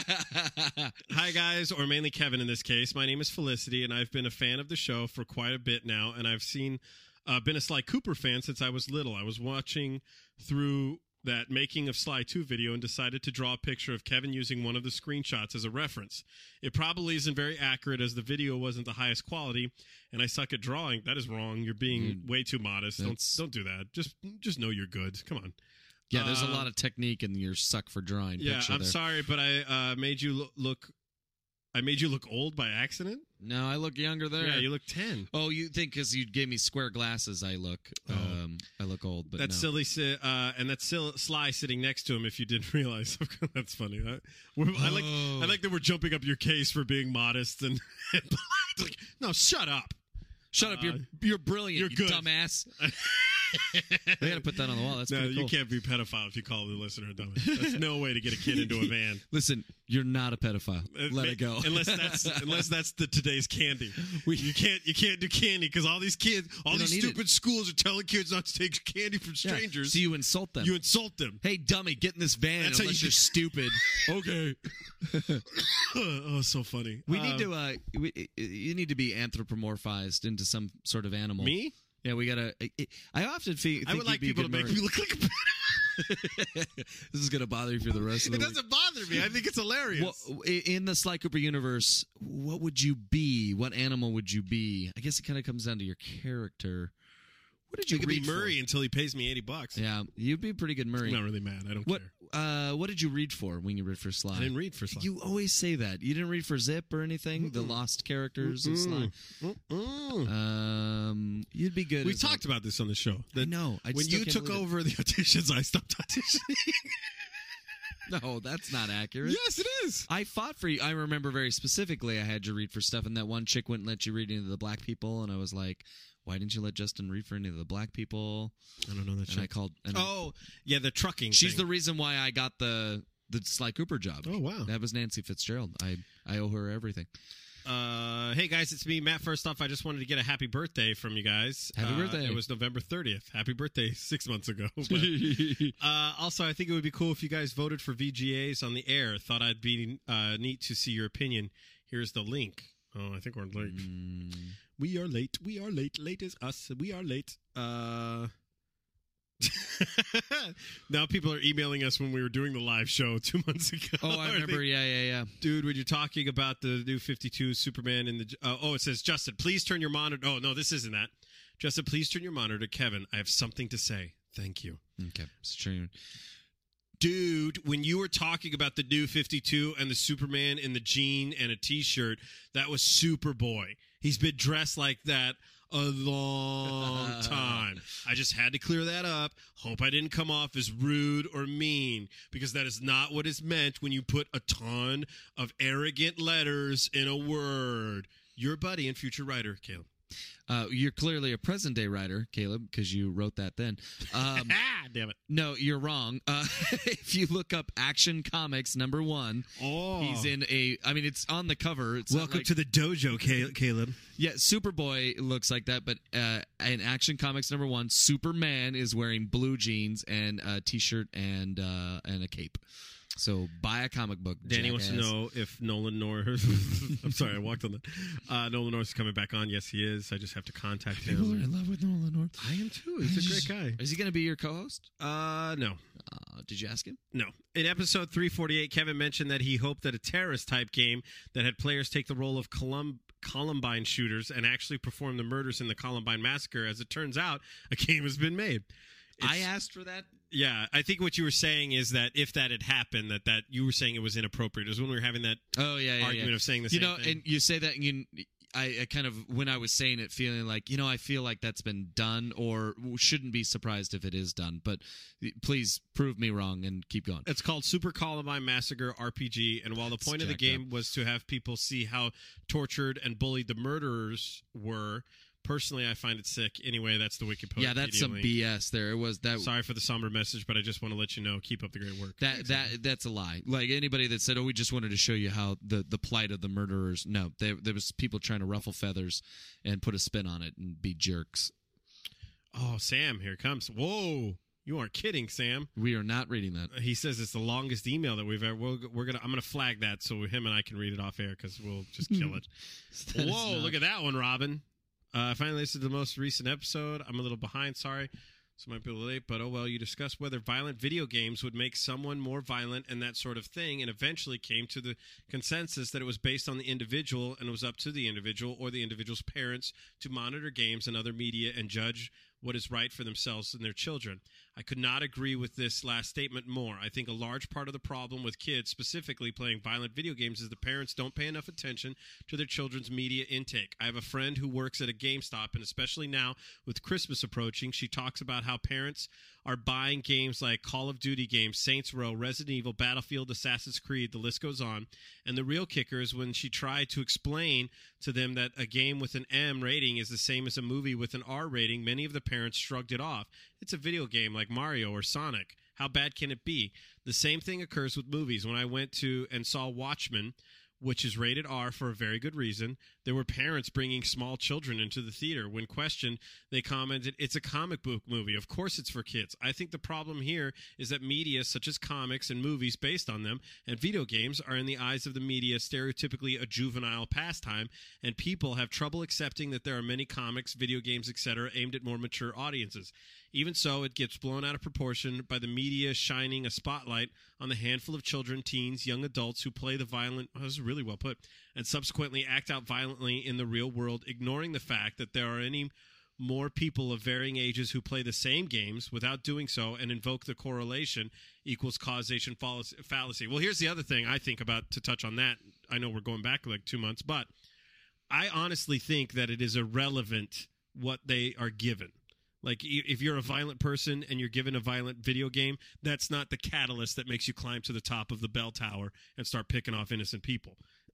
Oh. Hi, guys, or mainly Kevin in this case. My name is Felicity, and I've been a fan of the show for quite a bit now, and I've seen, uh, been a Sly Cooper fan since I was little. I was watching through that Making of Sly two video and decided to draw a picture of Kevin using one of the screenshots as a reference. It probably isn't very accurate as the video wasn't the highest quality, and I suck at drawing. That is wrong. You're being Mm, way too modest. Don't that's- don't do that. Just just know you're good. Come on. Yeah, there's a Uh, lot of technique in your suck for drawing Yeah, picture I'm there. sorry, but I uh, made you lo- look. I made you look old by accident. No, I look younger there. Yeah, you look ten. Oh, you think because you gave me square glasses, I look, Oh. um, I look old. But That's no. silly, si- uh, and that's still Sly sitting next to him. If you didn't realize, that's funny. I, we're, I like, Oh. I like that we're jumping up your case for being modest and, and polite. Like, no, shut up. Shut up! You're Uh, you're brilliant. you're you good. dumbass. They gotta put that on the wall. That's no, pretty cool. you can't be a pedophile if you call the listener a dumbass. That's no way to get a kid into a van. Listen, you're not a pedophile. Uh, Let ma- it go. Unless that's unless that's the today's candy. We- you can't you can't do candy because all these kids, all They these don't need stupid schools are telling kids not to take candy from Yeah, strangers. So you insult them. You insult them. hey, dummy, get in this van That's how unless you you are stupid. Okay. Oh, so funny. We Um, need to. Uh, we, you need to be anthropomorphized into some sort of animal. Me? Yeah, we gotta. I, I often fe- think I would like you'd be a people to good make Murray. me look like a This is gonna bother you for the rest of the It week. doesn't bother me. I think it's hilarious. Well, i- in the Sly Cooper universe, what would you be? What animal would you be? I guess it kind of comes down to your character. What did you you could be read for? Murray until he pays me eighty bucks. Yeah, you'd be a pretty good Murray. I'm not really mad. I don't What? care. Uh, what did you read for when you read for Sly? I didn't read for Sly. You always say that. You didn't read for Zip or anything. The lost characters of Sly. Mm-mm. Um, you'd be good. We as a- talked about this on the show. I That know. I when still you can't took believe it. over the auditions, I stopped auditioning. No, that's not accurate. Yes, it is. I fought for you. I remember very specifically I had you read for stuff, and that one chick wouldn't let you read any of the black people, and I was like, why didn't you let Justin read for any of the black people? I don't know that And I called. And I- Oh, yeah, the trucking. she's the thing. reason why I got the the Sly Cooper job. Oh, wow. That was Nancy Fitzgerald. I, I owe her everything. Uh, hey guys, it's me, Matt. First off, I just wanted to get a happy birthday from you guys. Happy Uh, birthday. It was November thirtieth. Happy birthday six months ago. But, uh, also, I think it would be cool if you guys voted for V G As on the air. Thought I'd be uh, neat to see your opinion. Here's the link. Oh, I think we're late. Mm, We are late. We are late. Late is us. We are late. Uh, Now people are emailing us when we were doing the live show two months ago. Oh, I remember. Yeah, yeah, yeah. Dude, when you're talking about the new fifty-two Superman in the... Uh, oh, it says, Justin, please turn your monitor... Oh, no, this isn't that. Justin, please turn your monitor to Kevin. I have something to say. Thank you. Okay. Stream. Dude, when you were talking about the new fifty-two and the Superman in the jean and a T-shirt, that was Superboy. He's been dressed like that a long time. I just had to clear that up. Hope I didn't come off as rude or mean, because that is not what is meant when you put a ton of arrogant letters in a word. Your buddy and future writer, Caleb. Uh, you're clearly a present-day writer, Caleb, because you wrote that then. Um, Damn it. No, you're wrong. Uh, if you look up Action Comics number one, oh. he's in a... I mean, it's on the cover. It's Welcome like, to the dojo, Caleb. Yeah, Superboy looks like that, but uh, in Action Comics number one, Superman is wearing blue jeans and a T-shirt and uh, and a cape. So buy a comic book. Danny jackass. wants to know if Nolan North. I'm sorry, I walked on that. Uh, Nolan North is coming back on. Yes, he is. I just have to contact him. People are in love with Nolan North. I am too. He's a great guy. Is he going to be your co-host? Uh, no. Uh, did you ask him? No. In episode three forty-eight, Kevin mentioned that he hoped that a terrorist-type game that had players take the role of Colum- Columbine shooters and actually perform the murders in the Columbine massacre. As it turns out, a game has been made. It's, I asked for that. Yeah, I think what you were saying is that if that had happened, that, that you were saying it was inappropriate. It was when we were having that oh, yeah, yeah, argument yeah. of saying the you same know, thing. And you say that, and you, I, I kind of, when I was saying it, feeling like, you know, I feel like that's been done, or shouldn't be surprised if it is done. But please prove me wrong and keep going. It's called Super Columbine Massacre R P G, and while the It's point of the jacked game up. was to have people see how tortured and bullied the murderers were, personally, I find it sick. Anyway, that's the Wikipedia. Yeah, that's some link. B S there. It was that. Sorry for the somber message, but I just want to let you know, keep up the great work. That that that's a lie. Like anybody that said, "Oh, we just wanted to show you how the, the plight of the murderers." No, there there was people trying to ruffle feathers and put a spin on it and be jerks. Oh, Sam, here it comes. Whoa. You aren't kidding, Sam. We are not reading that. He says it's the longest email that we've ever. We're, we're gonna. I'm gonna flag that so him and I can read it off air because we'll just kill it. That is Whoa! not- Look at that one, Robin. Uh, finally, this is the most recent episode. I'm a little behind. Sorry, so might be a little late. But oh well. You discussed whether violent video games would make someone more violent and that sort of thing, and eventually came to the consensus that it was based on the individual and it was up to the individual or the individual's parents to monitor games and other media and judge what is right for themselves and their children. I could not agree with this last statement more. I think a large part of the problem with kids specifically playing violent video games is the parents don't pay enough attention to their children's media intake. I have a friend who works at a GameStop, and especially now with Christmas approaching, she talks about how parents are buying games like Call of Duty games, Saints Row, Resident Evil, Battlefield, Assassin's Creed, the list goes on. And the real kicker is when she tried to explain to them that a game with an M rating is the same as a movie with an R rating, many of the parents shrugged it off. It's a video game like Mario or Sonic. How bad can it be? The same thing occurs with movies. When I went to and saw Watchmen, which is rated R for a very good reason, there were parents bringing small children into the theater. When questioned, they commented, it's a comic book movie. Of course it's for kids. I think the problem here is that media such as comics and movies based on them and video games are in the eyes of the media stereotypically a juvenile pastime, and people have trouble accepting that there are many comics, video games, et cetera aimed at more mature audiences. Even so, it gets blown out of proportion by the media shining a spotlight on the handful of children, teens, young adults who play the violent, oh, this is really well put, and subsequently act out violently in the real world, ignoring the fact that there are any more people of varying ages who play the same games without doing so and invoke the correlation equals causation fallacy. Well, here's the other thing I think about to touch on that. I know we're going back like two months, but I honestly think that it is irrelevant what they are given. Like, if you're a violent person and you're given a violent video game, that's not the catalyst that makes you climb to the top of the bell tower and start picking off innocent people.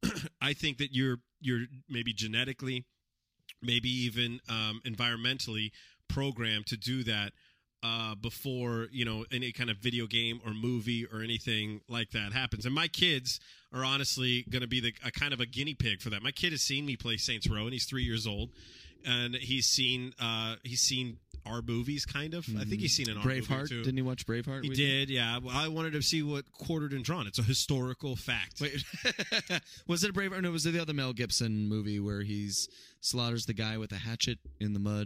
I think that you're you're maybe genetically, maybe even um, environmentally programmed to do that uh, before, you know, any kind of video game or movie or anything like that happens. And my kids are honestly going to be the a kind of a guinea pig for that. My kid has seen me play Saints Row, and he's three years old. And he's seen uh, he's seen our movies, kind of. I think he's seen an R movie Braveheart. too. Didn't he watch Braveheart? He with did, yeah. Well, I wanted to see what Quartered and Drawn. It's a historical fact. you? Wait, was it a Braveheart? No, was it the other Mel Gibson movie where he's slaughters the guy with a hatchet in the mud?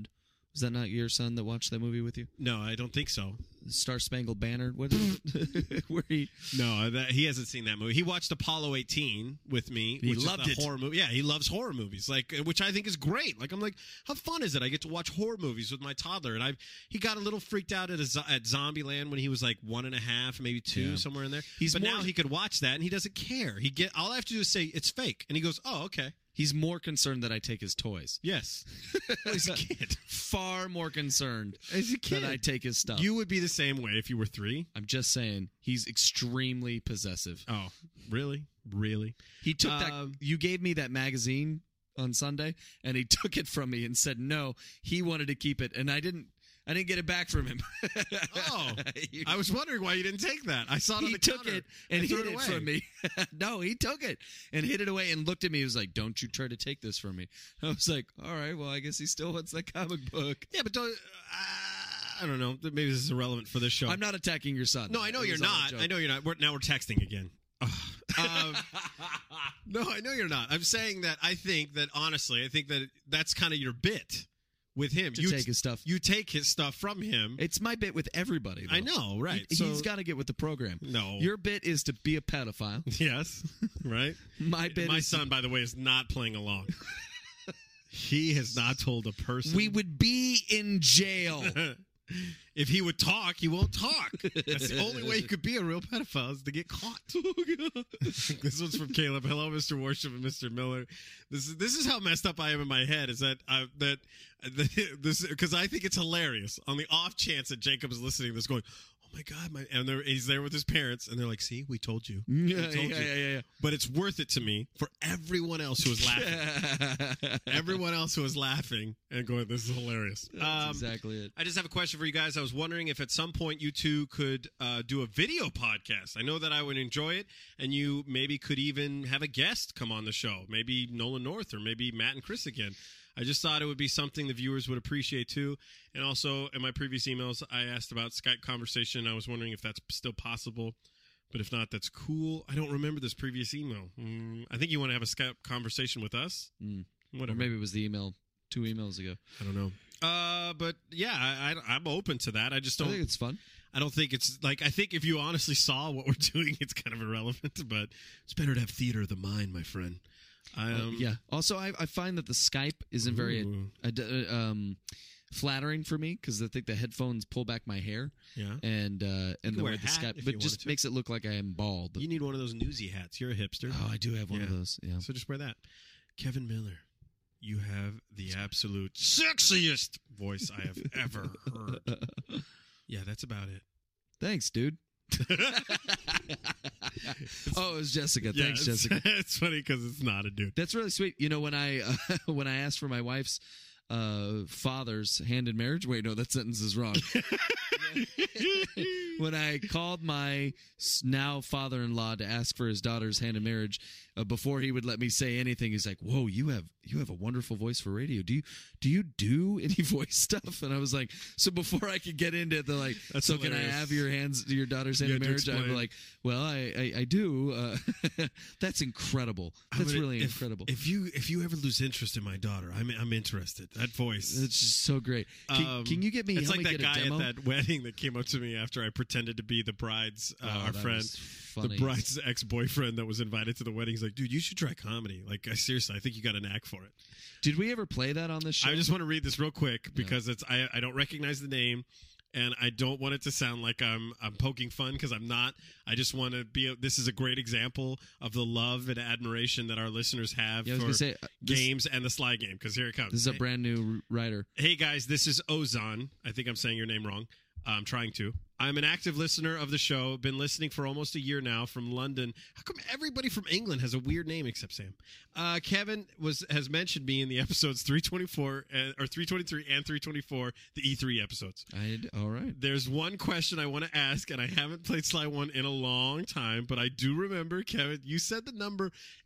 Was that not your son that watched that movie with you? No, I don't think so. Star Spangled Banner? What is it? Where he No, that, he hasn't seen that movie. He watched Apollo eighteen with me. He which loved is the it. Horror movie. Yeah, he loves horror movies, like which I think is great. Like I'm like, how fun is it? I get to watch horror movies with my toddler, and I he got a little freaked out at a, zo- at Zombieland when he was like one and a half, maybe two, Yeah. somewhere in there. He's but more- now he could watch that, and he doesn't care. He get all I have to do is say it's fake, and he goes, oh, okay, He's more concerned that I take his toys. yes. Well, he's a kid. Far more concerned He's a kid. that I take his stuff. You would be the same way if you were three. I'm just saying, he's extremely possessive. Oh, really? Really? He took Um, that. You gave me that magazine on Sunday, and he took it from me and said no. He wanted to keep it, and I didn't. I didn't get it back from him. Oh, He- I was wondering why you didn't take that. I saw it on he the took counter. it and I threw hid it away. from me. No, he took it and hid it away and looked at me. He was like, "Don't you try to take this from me." I was like, "All right, well, I guess he still wants that comic book." Yeah, but don't, uh, I don't know. Maybe this is irrelevant for this show. I'm not attacking your son. No, I know It you're was all a not. joke. I know you're not. We're, now we're texting again. Ugh. um, no, I know you're not. I'm saying that I think that honestly, I think that that's kind of your bit with him. To you take his stuff. You take his stuff from him. It's my bit with everybody. Though. I know, right? He, so, has got to get with the program. No. Your bit is to be a pedophile. yes, right. My bit My is son, by the way, is not playing along. He has not told a person. we would be in jail. If he would talk, he won't talk. That's the only way you could be a real pedophile is to get caught. This one's from Caleb. Hello, Mister Worship and Mister Miller. This is this is how messed up I am in my head. Is that I, that this because I think it's hilarious. On the off chance that Jacob is listening, to this going, oh my god, my and they're, he's there with his parents, and they're like, see, we told you. We Yeah, told yeah, you. yeah, yeah, yeah. But it's worth it to me for everyone else who is laughing. Everyone else who is laughing and going, this is hilarious. That's Um, exactly it. I just have a question for you guys. I was wondering if at some point you two could uh, do a video podcast. I know that I would enjoy it, and you maybe could even have a guest come on the show. Maybe Nolan North or maybe Matt and Chris again. I just thought it would be something the viewers would appreciate too. And also, in my previous emails, I asked about Skype conversation. I was wondering if that's still possible. But if not, that's cool. I don't remember this previous email. Mm, I think you want to have a Skype conversation with us. Mm. Whatever. Or maybe it was the email two emails ago. I don't know. Uh, but yeah, I, I, I'm open to that. I just I don't. think it's fun. I don't think it's like. I think if you honestly saw what we're doing, it's kind of irrelevant. But it's better to have theater of the mind, my friend. Um, Uh, yeah. Also, I, I find that the Skype isn't very Ooh. uh, uh, um, flattering for me because I think the headphones pull back my hair Yeah. and uh, and the wear way a the hat Skype, if but you just wanted to. makes it look like I am bald. You need one of those newsy hats. You're a hipster. Oh, I do have one of Yeah. those. Yeah. So just wear that. Kevin Miller, you have the absolute sexiest voice I have ever heard. Yeah, that's about it. Thanks, dude. Oh, it was Jessica. Yeah, Thanks, it's, Jessica. it's funny because it's not a dude. That's really sweet. You know, when I uh, when I asked for my wife's uh, father's hand in marriage. Wait, no, that sentence is wrong. When I called my s- now father-in-law to ask for his daughter's hand in marriage, uh, before he would let me say anything, he's like, "Whoa, you have you have a wonderful voice for radio. Do you do you do any voice stuff?" And I was like, so before I could get into the like, That's so can I hilarious. have your hands, your daughter's hand You in had to marriage? I'm explain. like, well, I I, I do. Uh, that's incredible. I That's would- really if- incredible. If you if you ever lose interest in my daughter, I'm I'm interested. That voice. It's just so great. Can, Um, can you get me? It's help like me that get a guy demo? at that wedding that came up to me after I pretended to be the bride's, uh, Oh, our that friend, was the funny. bride's ex-boyfriend that was invited to the wedding. He's like, dude, you should try comedy. Like, I, seriously, I think you got a knack for it. Did we ever play that on this show? I just want to read this real quick because it's I, I don't recognize the name. And I don't want it to sound like I'm I'm poking fun because I'm not. I just want to be. A, this is a great example of the love and admiration that our listeners have Yeah, I was for gonna say uh, this, games and the Sly game. Because here it comes. this is a brand new writer. Hey guys, this is Ozan. I think I'm saying your name wrong. I'm trying to. I'm an active listener of the show. Been listening for almost a year now from London. How come everybody from England has a weird name except Sam? Uh, Kevin was has mentioned me in the episodes three twenty-four and, or three twenty-three and three twenty-four, the E three episodes. I all right. There's one question I want to ask, and I haven't played Sly one in a long time, but I do remember, Kevin, you said the number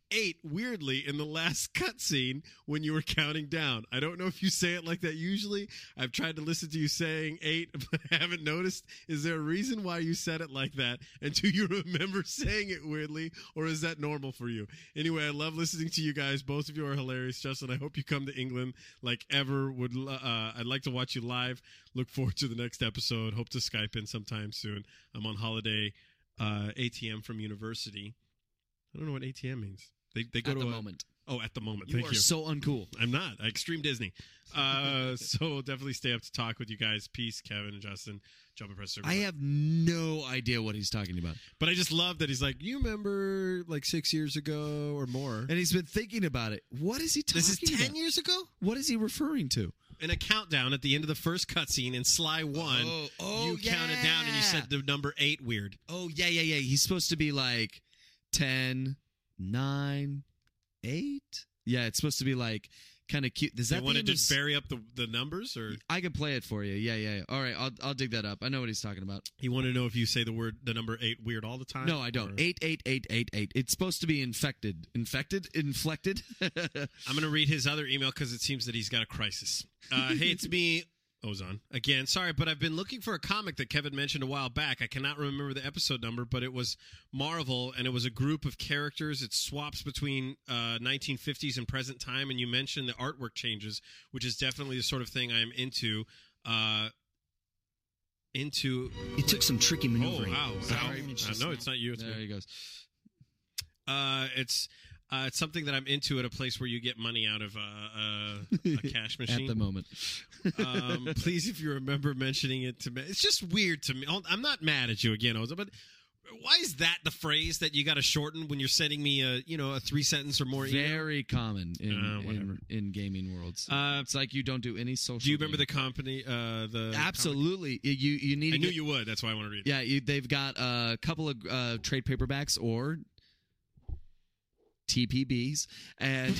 eight weirdly in the last cutscene when you were counting down. I don't know if you say it like that usually. I've tried to listen to you saying eight, but I haven't noticed. Is there a reason why you said it like that? And do you remember saying it weirdly, or is that normal for you? Anyway, I love listening to you guys. Both of you are hilarious. Justin, I hope you come to England like ever. Would uh, I'd like to watch you live. Look forward to the next episode. Hope to Skype in sometime soon. I'm on holiday, uh, A T M from university. I don't know what A T M means. They they go At to the a, moment. Oh, at the moment. You Thank are you. so uncool. I'm not. Extreme Disney. Uh, so we'll definitely stay up to talk with you guys. Peace, Kevin and Justin. Jump and press circle. I have no idea what he's talking about. But I just love that he's like, you remember like six years ago or more. And he's been thinking about it. What is he talking This is ten about? years ago? What is he referring to? In a countdown at the end of the first cutscene in Sly one, Oh, oh, you counted down and you yeah. said the number eight weird. Oh, yeah, yeah, yeah. He's supposed to be like ten, nine, eight. Yeah, it's supposed to be like kind of cute. Is They that want the to end of just s- vary up the, the numbers? Or I can play it for you. Yeah, yeah, yeah. All right, I'll I'll dig that up. I know what he's talking about. you want to know if you say the word, the number eight weird all the time? No, I don't. Or- Eight, eight, eight, eight, eight. It's supposed to be infected, infected, inflected. I'm going to read his other email because it seems that he's got a crisis. Uh, hey, it's me, Ozon. Again, sorry, but I've been looking for a comic that Kevin mentioned a while back. I cannot remember the episode number, but it was Marvel, and it was a group of characters. It swaps between uh, nineteen fifties and present time, and you mentioned the artwork changes, which is definitely the sort of thing I'm into. Uh, into. It took some tricky Oh, maneuvering. wow. but I wow. managed Uh, to no, snap. it's not you. It's There me. he goes. Uh, it's uh, it's something that I'm into at a place where you get money out of uh, uh, a cash machine. At the moment. um, please, if you remember mentioning it to me, it's just weird to me. I'm not mad at you again, Oza, but why is that the phrase that you got to shorten when you're sending me a you know a three sentence or more email? Very common in, Uh, whatever. in in gaming worlds. Uh, it's like you don't do any social. Do you remember the media. company? Uh, the Absolutely. You you need. comic? I to knew get- you would. That's why I want to read it. Yeah, you, they've got a couple of uh, trade paperbacks or T P Bs, and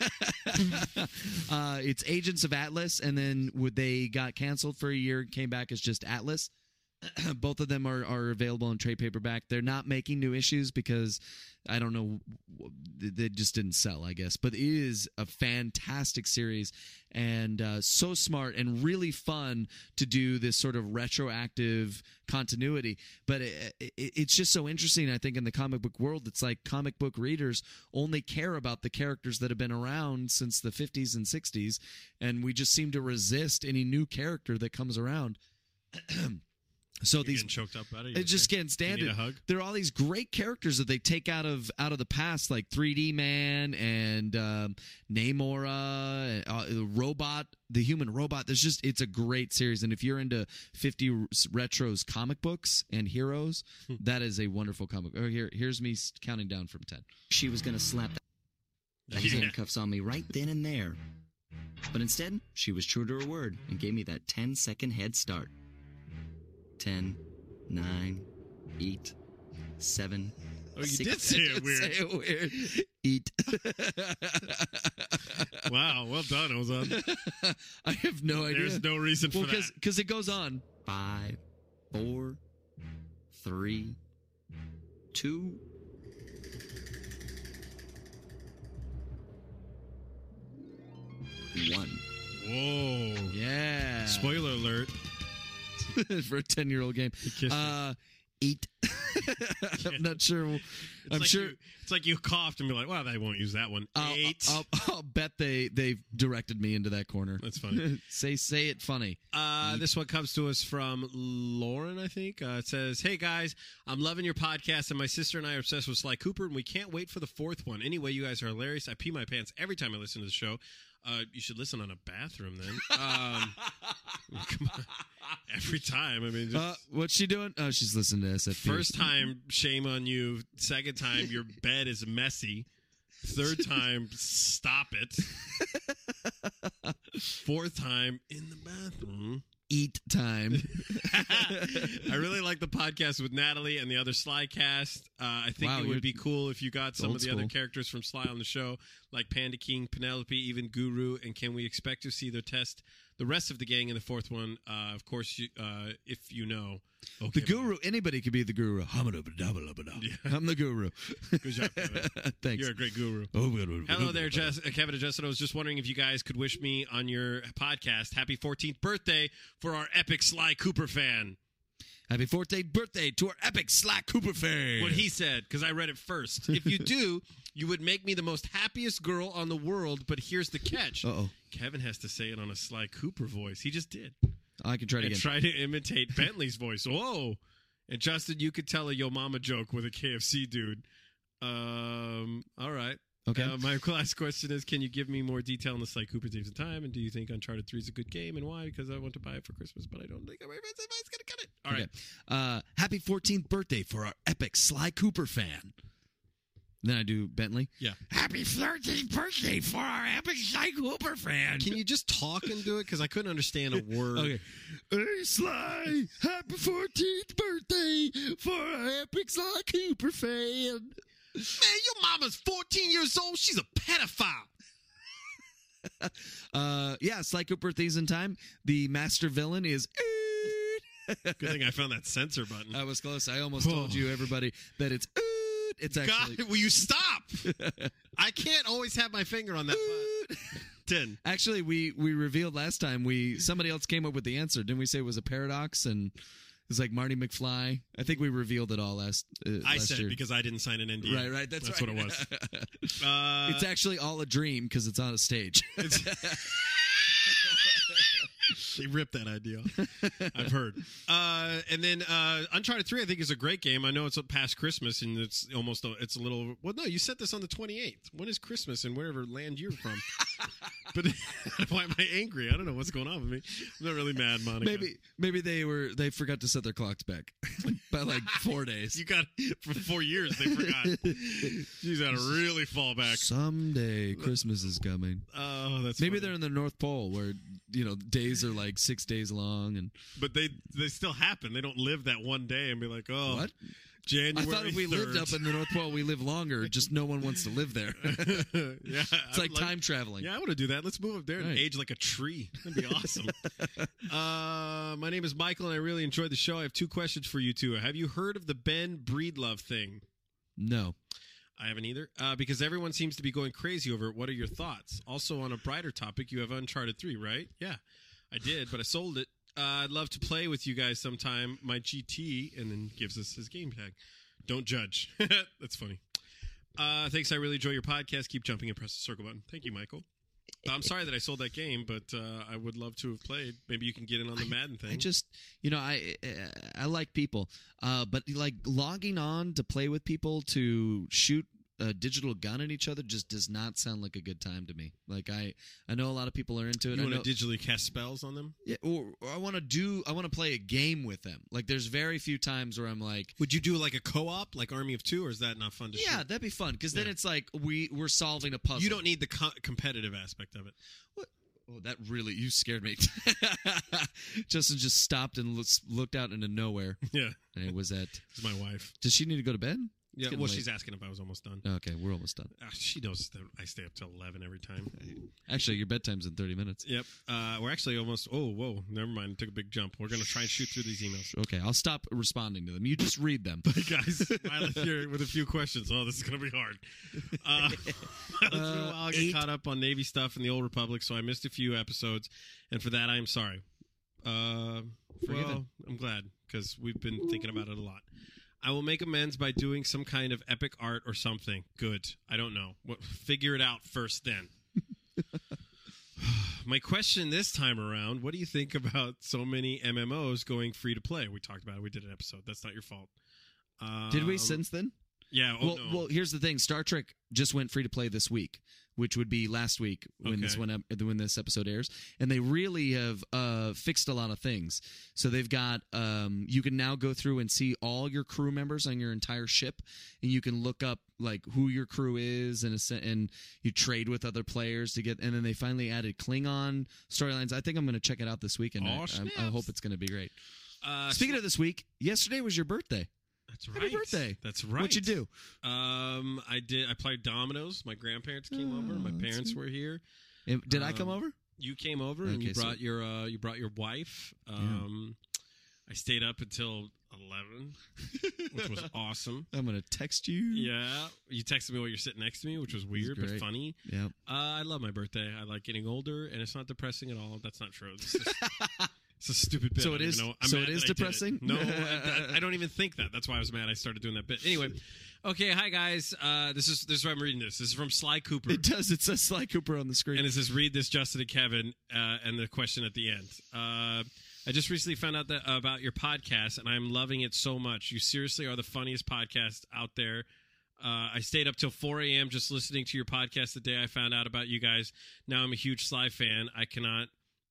uh, it's Agents of Atlas, and then would they got canceled for a year, came back as just Atlas. Both of them are, are available in trade paperback. They're not making new issues because I don't know, they just didn't sell, I guess. But it is a fantastic series and uh, so smart and really fun to do this sort of retroactive continuity. But it, it, it's just so interesting, I think, in the comic book world. It's like comic book readers only care about the characters that have been around since the fifties and sixties, and we just seem to resist any new character that comes around. So You're these getting choked up about it. it just can't stand You need it. a hug? There are all these great characters that they take out of out of the past, like three D Man and um, Namora, uh, the robot, the human robot. There's just it's a great series, and if you're into fifty retros comic books and heroes, Hmm. that is a wonderful comic. Oh, here here's me counting down from ten. She was going to slap those Yeah. handcuffs on me right then and there. But instead, she was true to her word and gave me that ten second head start. Ten, nine, eight, seven. Oh, you six. did say I it did weird. say it weird. Eat. Wow, well done, Ozon. I have no idea. There's no reason for well, that. because it goes on. Five, four, three, two, one. Whoa. Yeah. Spoiler alert. For a ten-year-old game. kissed Uh, eight. I'm not sure. It's I'm like sure. You, it's like you coughed and be like, well, they won't use that one. I'll, Eight. I'll, I'll bet they they've directed me into that corner. That's funny. say say it funny. Uh, this one comes to us from Lauren, I think. Uh, it says, hey, guys, I'm loving your podcast, and my sister and I are obsessed with Sly Cooper, and we can't wait for the fourth one. Anyway, you guys are hilarious. I pee my pants every time I listen to the show. Uh, you should listen on a bathroom then. Um, come on. Every time. I mean, just, Uh, what's she doing? Oh, she's listening to S F P. first time, shame on you. Second time, your bed is messy. Third time, stop it. Fourth time, in the bathroom. eat time. I really like the podcast with Natalie and the other Sly cast. Uh, I think Wow, it you're would be cool if you got some old of the other school. characters from Sly on the show, like Panda King, Penelope, even Guru. And can we expect to see their test the rest of the gang in the fourth one, uh, of course, you, uh, if you know. Okay, The guru. Anybody could be the guru. Yeah. I'm the guru. Good job, Kevin. Thanks. You're a great guru. Oh, good, good, Hello good, there, good. Jess, uh, Kevin and Justin. I was just wondering if you guys could wish me on your podcast happy fourteenth birthday for our epic Sly Cooper fan. Happy fourteenth birthday to our epic Sly Cooper fan. What he said, because I read it first. If you do, you would make me the most happiest girl on the world, but here's the catch. Uh-oh. Kevin has to say it on a Sly Cooper voice. He just did. I can try it And again. try to imitate Bentley's voice. Whoa. And Justin, you could tell a Yo Mama joke with a K F C dude. Um, all right. Okay. Uh, my last question is, can you give me more detail on the Sly Cooper Thieves in Time? And do you think Uncharted three is a good game? And why? Because I want to buy it for Christmas, but I don't think my friend's advice is going to cut it. All right. Okay. Uh, happy fourteenth birthday for our epic Sly Cooper fan. Then I do Bentley. Yeah. Happy fourteenth birthday for our epic Sly Cooper fan. Can you just talk and do it? Because I couldn't understand a word. Okay. Hey, Sly, happy fourteenth birthday for our epic Sly Cooper fan. Man, your mama's fourteen years old. She's a pedophile. uh, yeah, Sly Cooper Thieves in Time. The master villain is... Good thing I found that censor button. I was close. I almost told you, everybody, that it's... It's actually... God, will you stop? I can't always have my finger on that button. Ten. Actually, we, we revealed last time, we somebody else came up with the answer. Didn't we say it was a paradox? And it was like Marty McFly. I think we revealed it all last, uh, I last said year. because I didn't sign an N D A. Right, right. That's, That's right. what it was. Uh, It's actually all a dream because it's on a stage. They ripped that idea off. I've heard. Uh, and then uh, Uncharted three, I think, is a great game. I know it's past Christmas, and it's almost a, it's a little. Well, no, you set this on the twenty-eighth. When is Christmas in wherever land you're from? But why am I angry? I don't know what's going on with me. I'm not really mad, Monica. maybe maybe they were they forgot to set their clocks back by like four days. You got for four years. They forgot. She's got to really fall back. Someday Christmas is coming. Oh, that's Maybe funny. they're in the North Pole where you know days are like six days long and But they they still happen. They don't live that one day and be like, oh, what? January I thought if we third. lived up in the North Pole, we live longer. Just no one wants to live there. Yeah, It's like time traveling. Yeah, I want to do that. Let's move up there and Right. age like a tree. That'd be awesome. uh, my name is Michael, and I really enjoyed the show. I have two questions for you two. Have you heard of the Ben Breedlove thing? No. I haven't either, uh, because everyone seems to be going crazy over it. What are your thoughts? Also, on a brighter topic, you have Uncharted three, right? Yeah, I did, but I sold it. Uh, I'd love to play with you guys sometime. My G T, and then gives us his game tag. Don't judge. That's funny. Uh, thanks. I really enjoy your podcast. Keep jumping and press the circle button. Thank you, Michael. I'm sorry that I sold that game, but uh, I would love to have played. Maybe you can get in on the Madden thing. I just, you know, I I like people, uh, but like logging on to play with people to shoot a digital gun at each other just does not sound like a good time to me. Like I, I know a lot of people are into it. You I want know, to digitally cast spells on them? yeah, or, or I want to do, I want to play a game with them. Like there's very few times where I'm like, Would you do like a co-op, like Army of Two, or is that not fun to yeah, shoot? that'd be fun because then Yeah. it's like we we're solving a puzzle. You don't need the co- competitive aspect of it. What? Oh, that really you scared me. Justin just stopped and looks, looked out into nowhere, Yeah, and it was at. it's my wife. Does she need to go to bed? Yeah, getting well, late. she's asking if I was almost done. Okay, we're almost done. Uh, she knows that I stay up till eleven every time. Actually, your bedtime's in thirty minutes. Yep. Uh, we're actually almost. Oh, whoa! Never mind. Took a big jump. We're gonna try and shoot through these emails. Okay, I'll stop responding to them. You just read them. Hey guys, Violet here with a few questions. Oh, this is gonna be hard. Uh, it's been a while. I got eight- caught up on Navy stuff in the Old Republic, so I missed a few episodes, and for that I am sorry. Uh, Forgiven. well, I'm glad because we've been thinking about it a lot. I will make amends by doing some kind of epic art or something. Good. I don't know. What, figure it out first then. My question this time around, what do you think about so many M M Os going free to play? We talked about it. We did an episode. That's not your fault. Um, Did we since then? Yeah. Oh, well, no. well, here's the thing. Star Trek just went free to play this week, which would be last week when this Okay. when, ep- when this episode airs, and they really have uh, fixed a lot of things. So they've got um, you can now go through and see all your crew members on your entire ship, and you can look up like who your crew is, and a, se- and you trade with other players to get. And then they finally added Klingon storylines. I think I'm going to check it out this weekend. Aw, I, I, I snaps. hope it's going to be great. Uh, Speaking of this week, yesterday was your birthday. That's Happy right. birthday. That's right. What'd you do? Um, I did. I played dominoes. My grandparents came Oh, over. My that's parents sweet. were here. Did I come Um, over? You came over and Okay, you so- brought your uh, you brought your wife. Um, I stayed up until eleven, which was awesome. I'm gonna text you. Yeah, you texted me while you're sitting next to me, which was weird but great. funny. Yeah. Uh, I love my birthday. I like getting older, and it's not depressing at all. That's not true. It's, just, it's a stupid bit. So I it don't is- even know. I'm so mad it is that I did depressing? No, I, I don't even think that. That's why I was mad. I started doing that bit. Anyway, okay. Hi guys. Uh, this is this is why I'm reading this. This is from Sly Cooper. It does. It says Sly Cooper on the screen. And it says, read this, Justin and Kevin, uh, and the question at the end. Uh, I just recently found out that about your podcast, and I'm loving it so much. You seriously are the funniest podcast out there. Uh, I stayed up till four a.m. just listening to your podcast the day I found out about you guys. Now I'm a huge Sly fan. I cannot...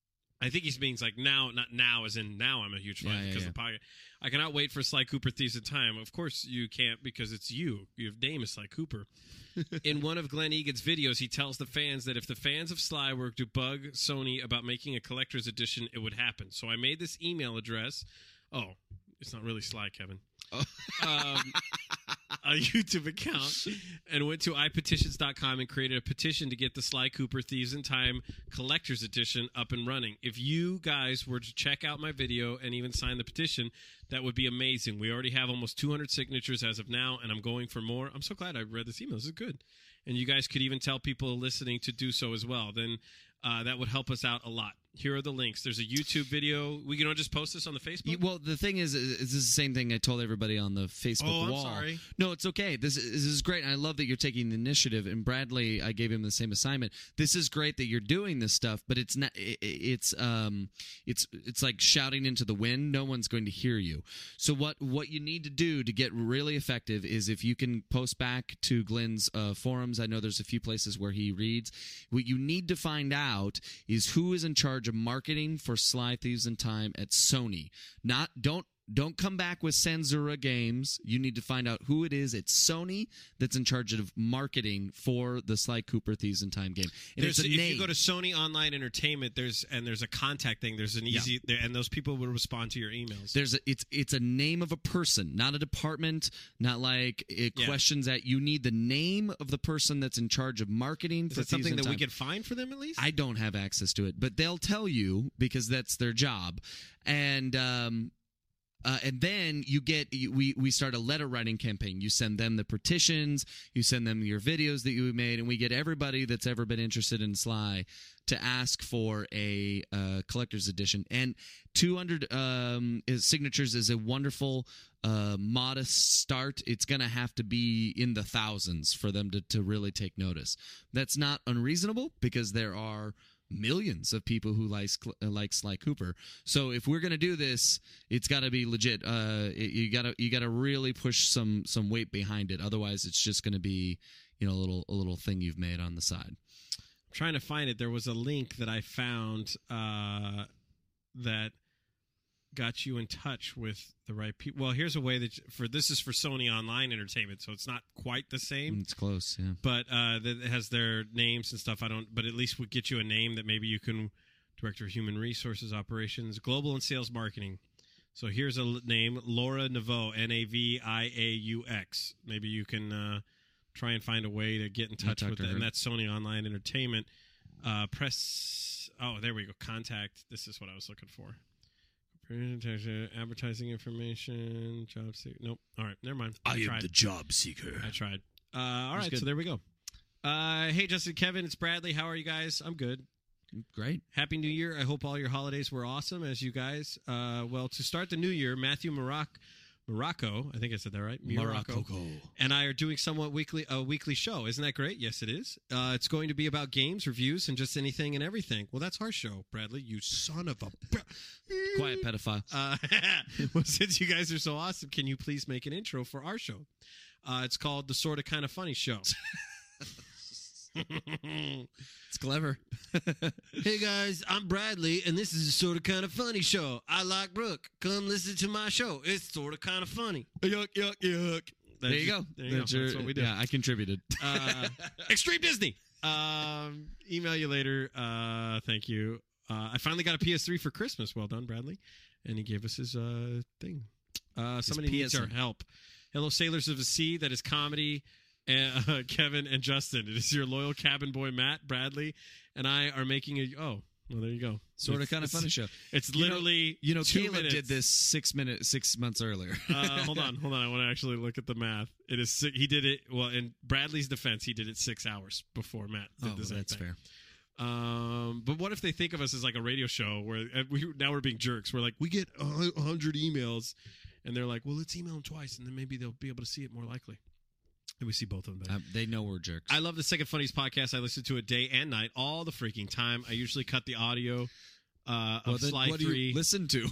I think he means like now, not now as in now I'm a huge fan Yeah, yeah, because yeah. of the podcast. I cannot wait for Sly Cooper Thieves in Time. Of course you can't because it's you. Your name is Sly Cooper. In one of Glenn Egan's videos, he tells the fans that if the fans of Sly were to bug Sony about making a collector's edition, it would happen. So I made this email address. Oh, it's not really Sly, Kevin. Oh. Um, a YouTube account and went to i petitions dot com and created a petition to get the Sly Cooper Thieves in Time Collector's Edition up and running. If you guys were to check out my video and even sign the petition, that would be amazing. We already have almost two hundred signatures as of now, and I'm going for more. I'm so glad I read this email. This is good. And you guys could even tell people listening to do so as well. Then uh, that would help us out a lot. Here are the links. There's a YouTube video. We can just post this on the Facebook? You- well, the thing is, is this is the same thing I told everybody on the Facebook Oh, I'm wall. sorry. No, it's okay. This is, this is great. And I love that you're taking the initiative. And Bradley, I gave him the same assignment. This is great that you're doing this stuff, but it's not. It, it's um, it's it's like shouting into the wind. No one's going to hear you. So what what you need to do to get really effective is if you can post back to Glenn's uh, forums. I know there's a few places where he reads. What you need to find out is who is in charge of marketing for Sly Thieves in Time at Sony. Not don't don't come back with Sanzura Games. You need to find out who it is at Sony that's in charge of marketing for the Sly Cooper Thieves in Time game. And There's, it's a if name. you go to Sony Online Entertainment, there's and there's a contact thing. There's an easy there, and those people will respond to your emails. There's a, it's it's a name of a person, not a department, not like it Yeah. questions that. You need the name of the person that's in charge of marketing Is for that Thieves something in that we Time. could find for them at least? I don't have access to it, but they'll tell you because that's their job. And um, uh, and then you get you, we we start a letter writing campaign. You send them the petitions, you send them your videos that you made, and we get everybody that's ever been interested in Sly to ask for a uh, collector's edition. And two hundred um, is, signatures is a wonderful, uh, modest start. It's going to have to be in the thousands for them to, to really take notice. That's not unreasonable because there are millions of people who like like Sly Cooper. So if we're going to do this, it's got to be legit. Uh, it, you got to you got to really push some some weight behind it. Otherwise, it's just going to be, you know, a little a little thing you've made on the side. I'm trying to find it. There was a link that I found uh, that got you in touch with the right people. Well, here's a way that for this is for Sony Online Entertainment, so it's not quite the same. It's close, yeah. But uh, that has their names and stuff. I don't. But at least would get you a name that maybe you can. Director of Human Resources Operations, Global and Sales Marketing. So here's a l- name, Laura Naveau, N A V I A U X. Maybe you can uh, try and find a way to get in I'll touch talk with to that. her. And that's Sony Online Entertainment. Uh, press. Oh, there we go. Contact. This is what I was looking for. Advertising information. Job seeker. Nope. All right. Never mind. I, tried. job seeker. I tried. Uh, all That's right. good. So there we go. Uh, hey, Justin, Kevin, it's Bradley. How are you guys? I'm good. Great. Happy New Year. I hope all your holidays were awesome as you guys. Uh, well, to start the new year, Matthew Morocco, Morocco, I think I said that right. Morocco. And I are doing somewhat weekly a weekly show. Isn't that great? Yes, it is. Uh, it's going to be about games, reviews, and just anything and everything. Well, that's our show, Bradley. You son of a... Quiet pedophile. Uh, well, since you guys are so awesome, can you please make an intro for our show? Uh, it's called The Sorta Kinda Funny Show. It's clever. Hey guys, I'm Bradley, and this is a Sorta Kinda Funny Show. I like Brooke. Come listen to my show. It's sorta kinda funny. Yuck, yuck, yuck. There you go. There you go. That's your- That's what we do. Yeah, I contributed. Uh, Extreme Disney. Um, email you later. Uh, thank you. Uh, I finally got a P S three for Christmas. Well done, Bradley. And he gave us his uh, thing. Uh, somebody needs P S our help. Hello, Sailors of the Sea. That is comedy. And, uh, Kevin and Justin. It is your loyal cabin boy, Matt, Bradley, and I are making a... Oh, Well, there you go. Sort of It's- kind of it's- funny show. It's You know- literally You know, two Caleb minutes. did this six minutes, six months earlier. uh, hold on, hold on. I want to actually look at the math. It is si- he did it well. In Bradley's defense, he did it six hours before Matt did Oh, the same that's thing. fair. Um, but what if they think of us as like a radio show where and we now we're being jerks? We're like, we get a hu- a hundred emails, and they're like, well, let's email them twice, and then maybe they'll be able to see it more likely. And we see both of them. There. Um, they know we're jerks. I love the Second Funnies podcast. I listen to it day and night, all the freaking time. I usually cut the audio uh, well, of then Sly what do three. you listen to?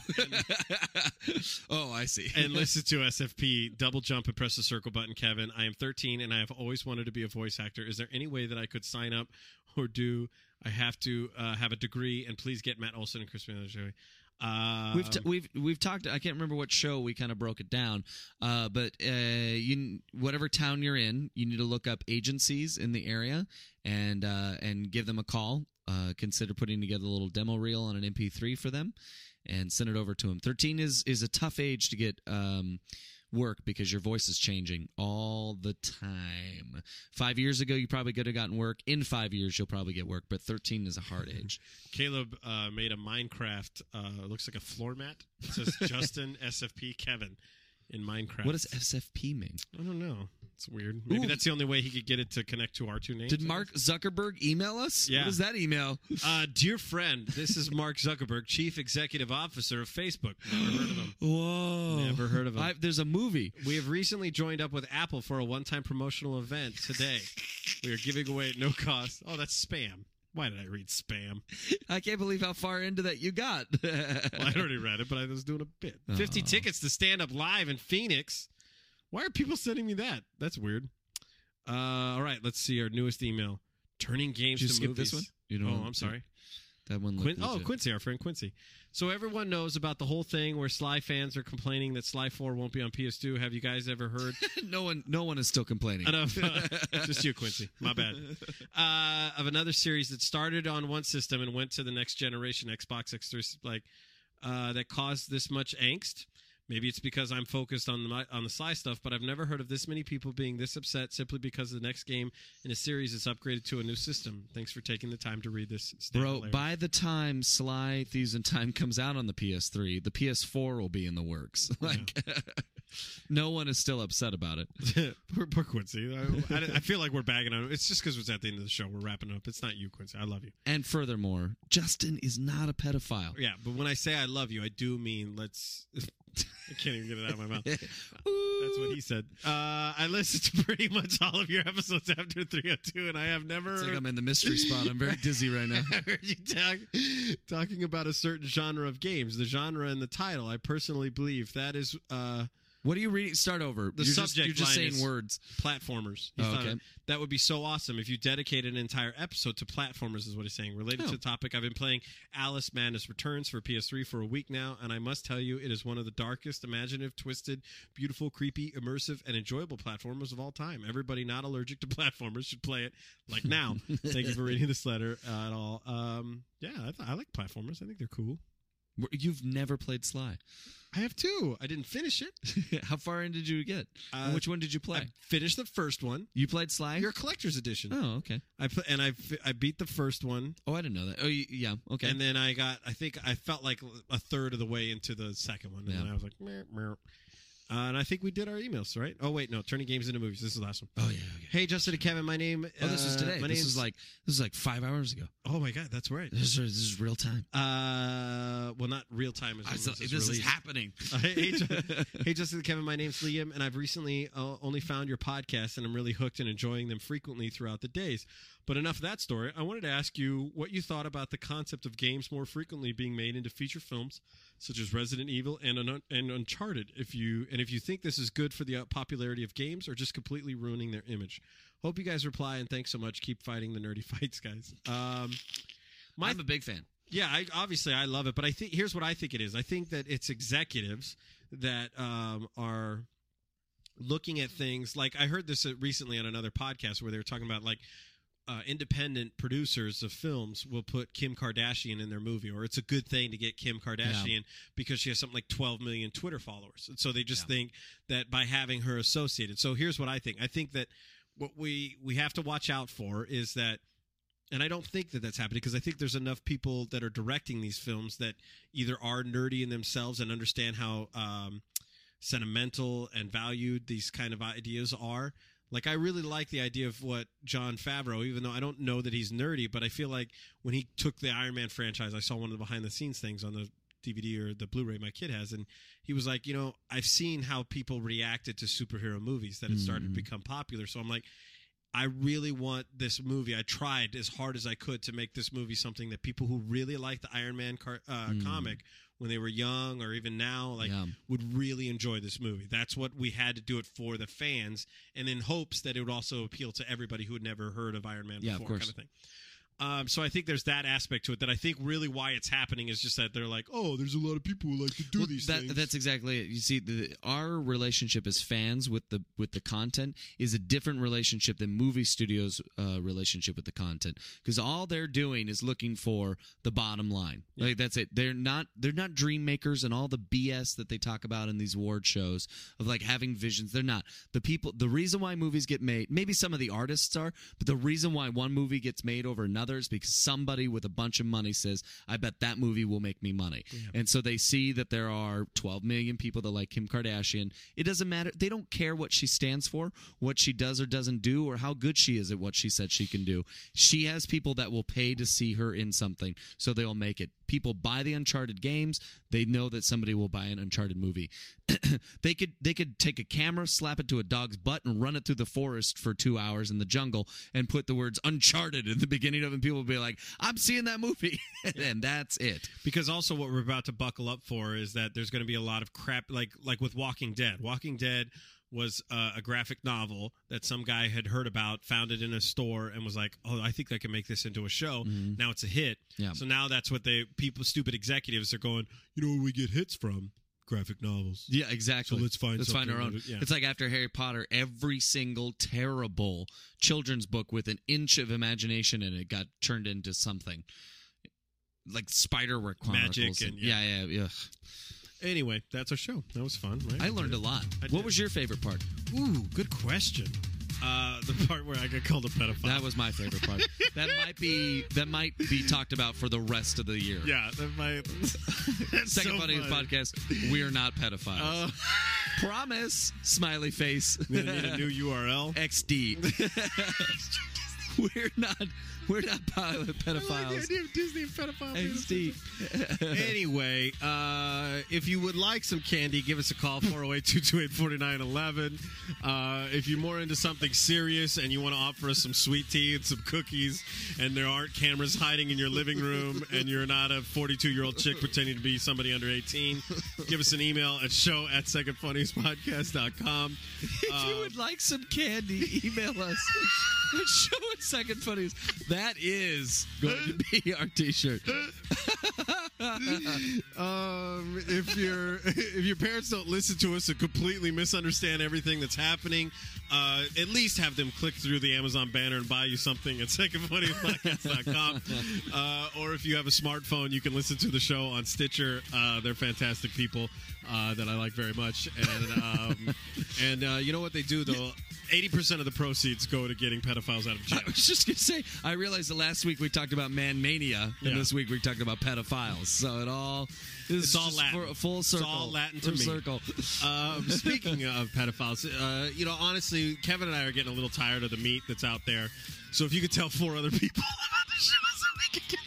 Oh, I see. And listen to S F P, double jump and press the circle button, Kevin. I am thirteen and I have always wanted to be a voice actor. Is there any way that I could sign up or do I have to uh, have a degree? And please get Matt Olson and Chris Miller. Uh, We've t- we've we've talked. I can't remember what show we kind of broke it down, uh, but uh, you whatever town you're in, you need to look up agencies in the area and uh, and give them a call. Uh, consider putting together a little demo reel on an M P three for them, and send it over to them. thirteen is is a tough age to get um, work because your voice is changing all the time. Five years ago, you probably could have gotten work. In five years, you'll probably get work, but thirteen is a hard age. Caleb uh, made a Minecraft. Uh, looks like a floor mat. It says Justin S F P Kevin in Minecraft. What does S F P mean? I don't know. It's weird. Maybe Ooh. that's the only way he could get it to connect to our two names. Did Mark Zuckerberg email us? Yeah. What is that email? Uh, dear friend, this is Mark Zuckerberg, Chief Executive Officer of Facebook. Never heard of him. Whoa. Never heard of him. I, there's a movie. We have recently joined up with Apple for a one-time promotional event today. We are giving away at no cost. Oh, that's spam. Why did I read spam? I can't believe how far into that you got. Well, I already read it, but I was doing a bit. fifty Oh. tickets to stand up live in Phoenix. Why are people sending me that? That's weird. Uh, all right, let's see our newest email. Turning games Did you to skip movies. this one? You oh, know, I'm sorry. That one. Quin- looked oh, legit. Quincy, our friend Quincy. So everyone knows about the whole thing where Sly fans are complaining that Sly four won't be on P S two. Have you guys ever heard? no one. No one is still complaining. Enough. Uh, just you, Quincy. My bad. Uh, of another series that started on one system and went to the next generation, Xbox X three, like uh, that caused this much angst. Maybe it's because I'm focused on the on the Sly stuff, but I've never heard of this many people being this upset simply because the next game in a series is upgraded to a new system. Thanks for taking the time to read this. Bro, by the time Sly Thieves in Time comes out on the P S three, the P S four will be in the works. Like, no one is still upset about it. poor, poor Quincy. I, I, I feel like we're bagging on him. It's just because it's at the end of the show. We're wrapping up. It's not you, Quincy. I love you. And furthermore, Justin is not a pedophile. Yeah, but when I say I love you, I do mean let's. I can't even get it out of my mouth. That's what he said. Uh, I listened to pretty much all of your episodes after three oh two, and I have never. It's like I'm in the mystery spot. I'm very dizzy right now. I heard you talk, talking about a certain genre of games, the genre and the title. I personally believe that is. Uh, What are you reading? Start over. The you're subject just, you're just line saying is words. Platformers. He Oh, thought okay. That would be so awesome if you dedicated an entire episode to platformers, is what he's saying. Related Oh. to the topic, I've been playing Alice Madness Returns for P S three for a week now, and I must tell you, it is one of the darkest, imaginative, twisted, beautiful, creepy, immersive, and enjoyable platformers of all time. Everybody not allergic to platformers should play it, like now. Thank you for reading this letter uh, at all. Um, yeah, I, th- I like platformers. I think they're cool. You've never played Sly. I have two. I didn't finish it. How far in did you get? Uh, And which one did you play? I finished the first one. You played Sly? Your collector's edition. Oh, okay. I pl- and I fi- I beat the first one. Oh, I didn't know that. Oh, y- yeah. Okay. And then I got, I think I felt like a third of the way into the second one. And Yeah. then I was like, meh, meh. Uh, and I think we did our emails, right? Oh, wait, no. Turning games into movies. This is the last one. oh, yeah. Okay. Hey, Justin and Kevin, my name. Oh, this is uh, today. My This name's is like this is like five hours ago. Oh, my God. That's right. This is, this is real time. Uh, well, not real time. As I when thought- this this is is released. happening. Uh, hey, hey, Ju- hey, Justin and Kevin, my name's Liam, and I've recently uh, only found your podcast, and I'm really hooked and enjoying them frequently throughout the days. But enough of that story. I wanted to ask you what you thought about the concept of games more frequently being made into feature films, such as Resident Evil and Un- and Uncharted. If you and if you think this is good for the uh, popularity of games or just completely ruining their image. Hope you guys reply, and thanks so much. Keep fighting the nerdy fights, guys. Um, my I'm a big fan. yeah, I, obviously I love it, but I think here's what I think it is. I think that it's executives that um, are looking at things like I heard this recently on another podcast where they were talking about like uh, independent producers of films will put Kim Kardashian in their movie, or it's a good thing to get Kim Kardashian Yeah. because she has something like twelve million Twitter followers. And so they just Yeah. think that by having her associated. So here's what I think. I think that what we we have to watch out for is that and I don't think that that's happening because I think there's enough people that are directing these films that either are nerdy in themselves and understand how um, sentimental and valued these kind of ideas are. Like, I really like the idea of what Jon Favreau, even though I don't know that he's nerdy, but I feel like when he took the Iron Man franchise, I saw one of the behind-the-scenes things on the D V D or the Blu-ray my kid has, and he was like, you know, I've seen how people reacted to superhero movies, that it started mm-hmm. to become popular. So I'm like, I really want this movie. I tried as hard as I could to make this movie something that people who really like the Iron Man car, uh, mm. comic when they were young or even now, like, yeah. would really enjoy this movie. That's what we had to do it for, the fans, and in hopes that it would also appeal to everybody who had never heard of Iron Man yeah, before, of course. kind of thing. Um, so I think there's that aspect to it that I think really why it's happening is just that they're like, oh, there's a lot of people who like to do well, these that, things. That's exactly it. You see, the, our relationship as fans with the with the content is a different relationship than movie studios' uh, relationship with the content, because all they're doing is looking for the bottom line. Yeah. Like, that's it. They're not they're not dream makers and all the B S that they talk about in these award shows of like having visions. They're not. The people. The reason why movies get made, maybe some of the artists are, but the reason why one movie gets made over another is because somebody with a bunch of money says, I bet that movie will make me money. Yeah. And so they see that there are twelve million people that like Kim Kardashian. It doesn't matter. They don't care what she stands for, what she does or doesn't do, or how good she is at what she said she can do. She has people that will pay to see her in something, so they'll make it. People buy the Uncharted games. They know that somebody will buy an Uncharted movie. they could they could take a camera, slap it to a dog's butt, and run it through the forest for two hours in the jungle and put the words Uncharted at the beginning of it, and people will be like, I'm seeing that movie. And that's it. Because also what we're about to buckle up for is that there's going to be a lot of crap, like like with Walking Dead. Walking Dead was uh, a graphic novel that some guy had heard about, found it in a store, and was like, oh, I think I can make this into a show. Mm-hmm. Now it's a hit. Yeah. So now that's what they, people, stupid executives are going, you know where we get hits from? Graphic novels. Yeah, exactly. So let's find let's find our own. It, yeah. It's like after Harry Potter, every single terrible children's book with an inch of imagination in it got turned into something. Like Spiderwick Chronicles. Magic and, and yeah, yeah, yeah. Anyway, that's our show. That was fun, right? I learned a lot. What was your favorite part? Ooh, good question. Uh, the part where I got called a pedophile. That was my favorite part. that might be that might be talked about for the rest of the year. Yeah, that might. Second so Funniest Podcast. We're not pedophiles. Uh, Promise. Smiley face. We need a new U R L. X D. We're not. We're not pedophiles. I like the idea of Disney and pedophiles. X D. Anyway, uh, if you would like some candy, give us a call, four oh eight, two two eight, four nine one one. Uh, if you're more into something serious and you want to offer us some sweet tea and some cookies, and there aren't cameras hiding in your living room, and you're not a forty-two-year-old chick pretending to be somebody under eighteen, give us an email at show at second funniest podcast dot com. If uh, you would like some candy, email us. Show at Second Funniest. That is going to be our T-shirt. um, if your if your parents don't listen to us and completely misunderstand everything that's happening, uh, at least have them click through the Amazon banner and buy you something at second funniest podcast dot com. uh, or if you have a smartphone, you can listen to the show on Stitcher. Uh, they're fantastic people uh, that I like very much. And um, and uh, you know what they do though? eighty percent of the proceeds go to getting pedophiles out of jail. I was just going to say, I realized that last week we talked about man mania, and yeah. this week we talked about pedophiles. So it all is it's all Latin. For, full circle. It's all Latin to full me. Circle. Um, speaking of pedophiles, uh, you know, honestly, Kevin and I are getting a little tired of the meat that's out there. So if you could tell four other people about the show so we could get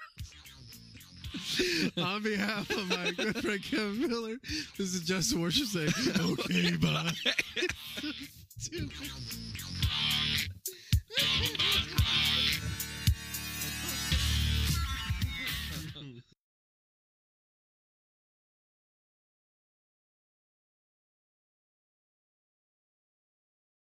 some. On behalf of my good friend Kevin Miller, this is Justin Worship saying, okay, bye.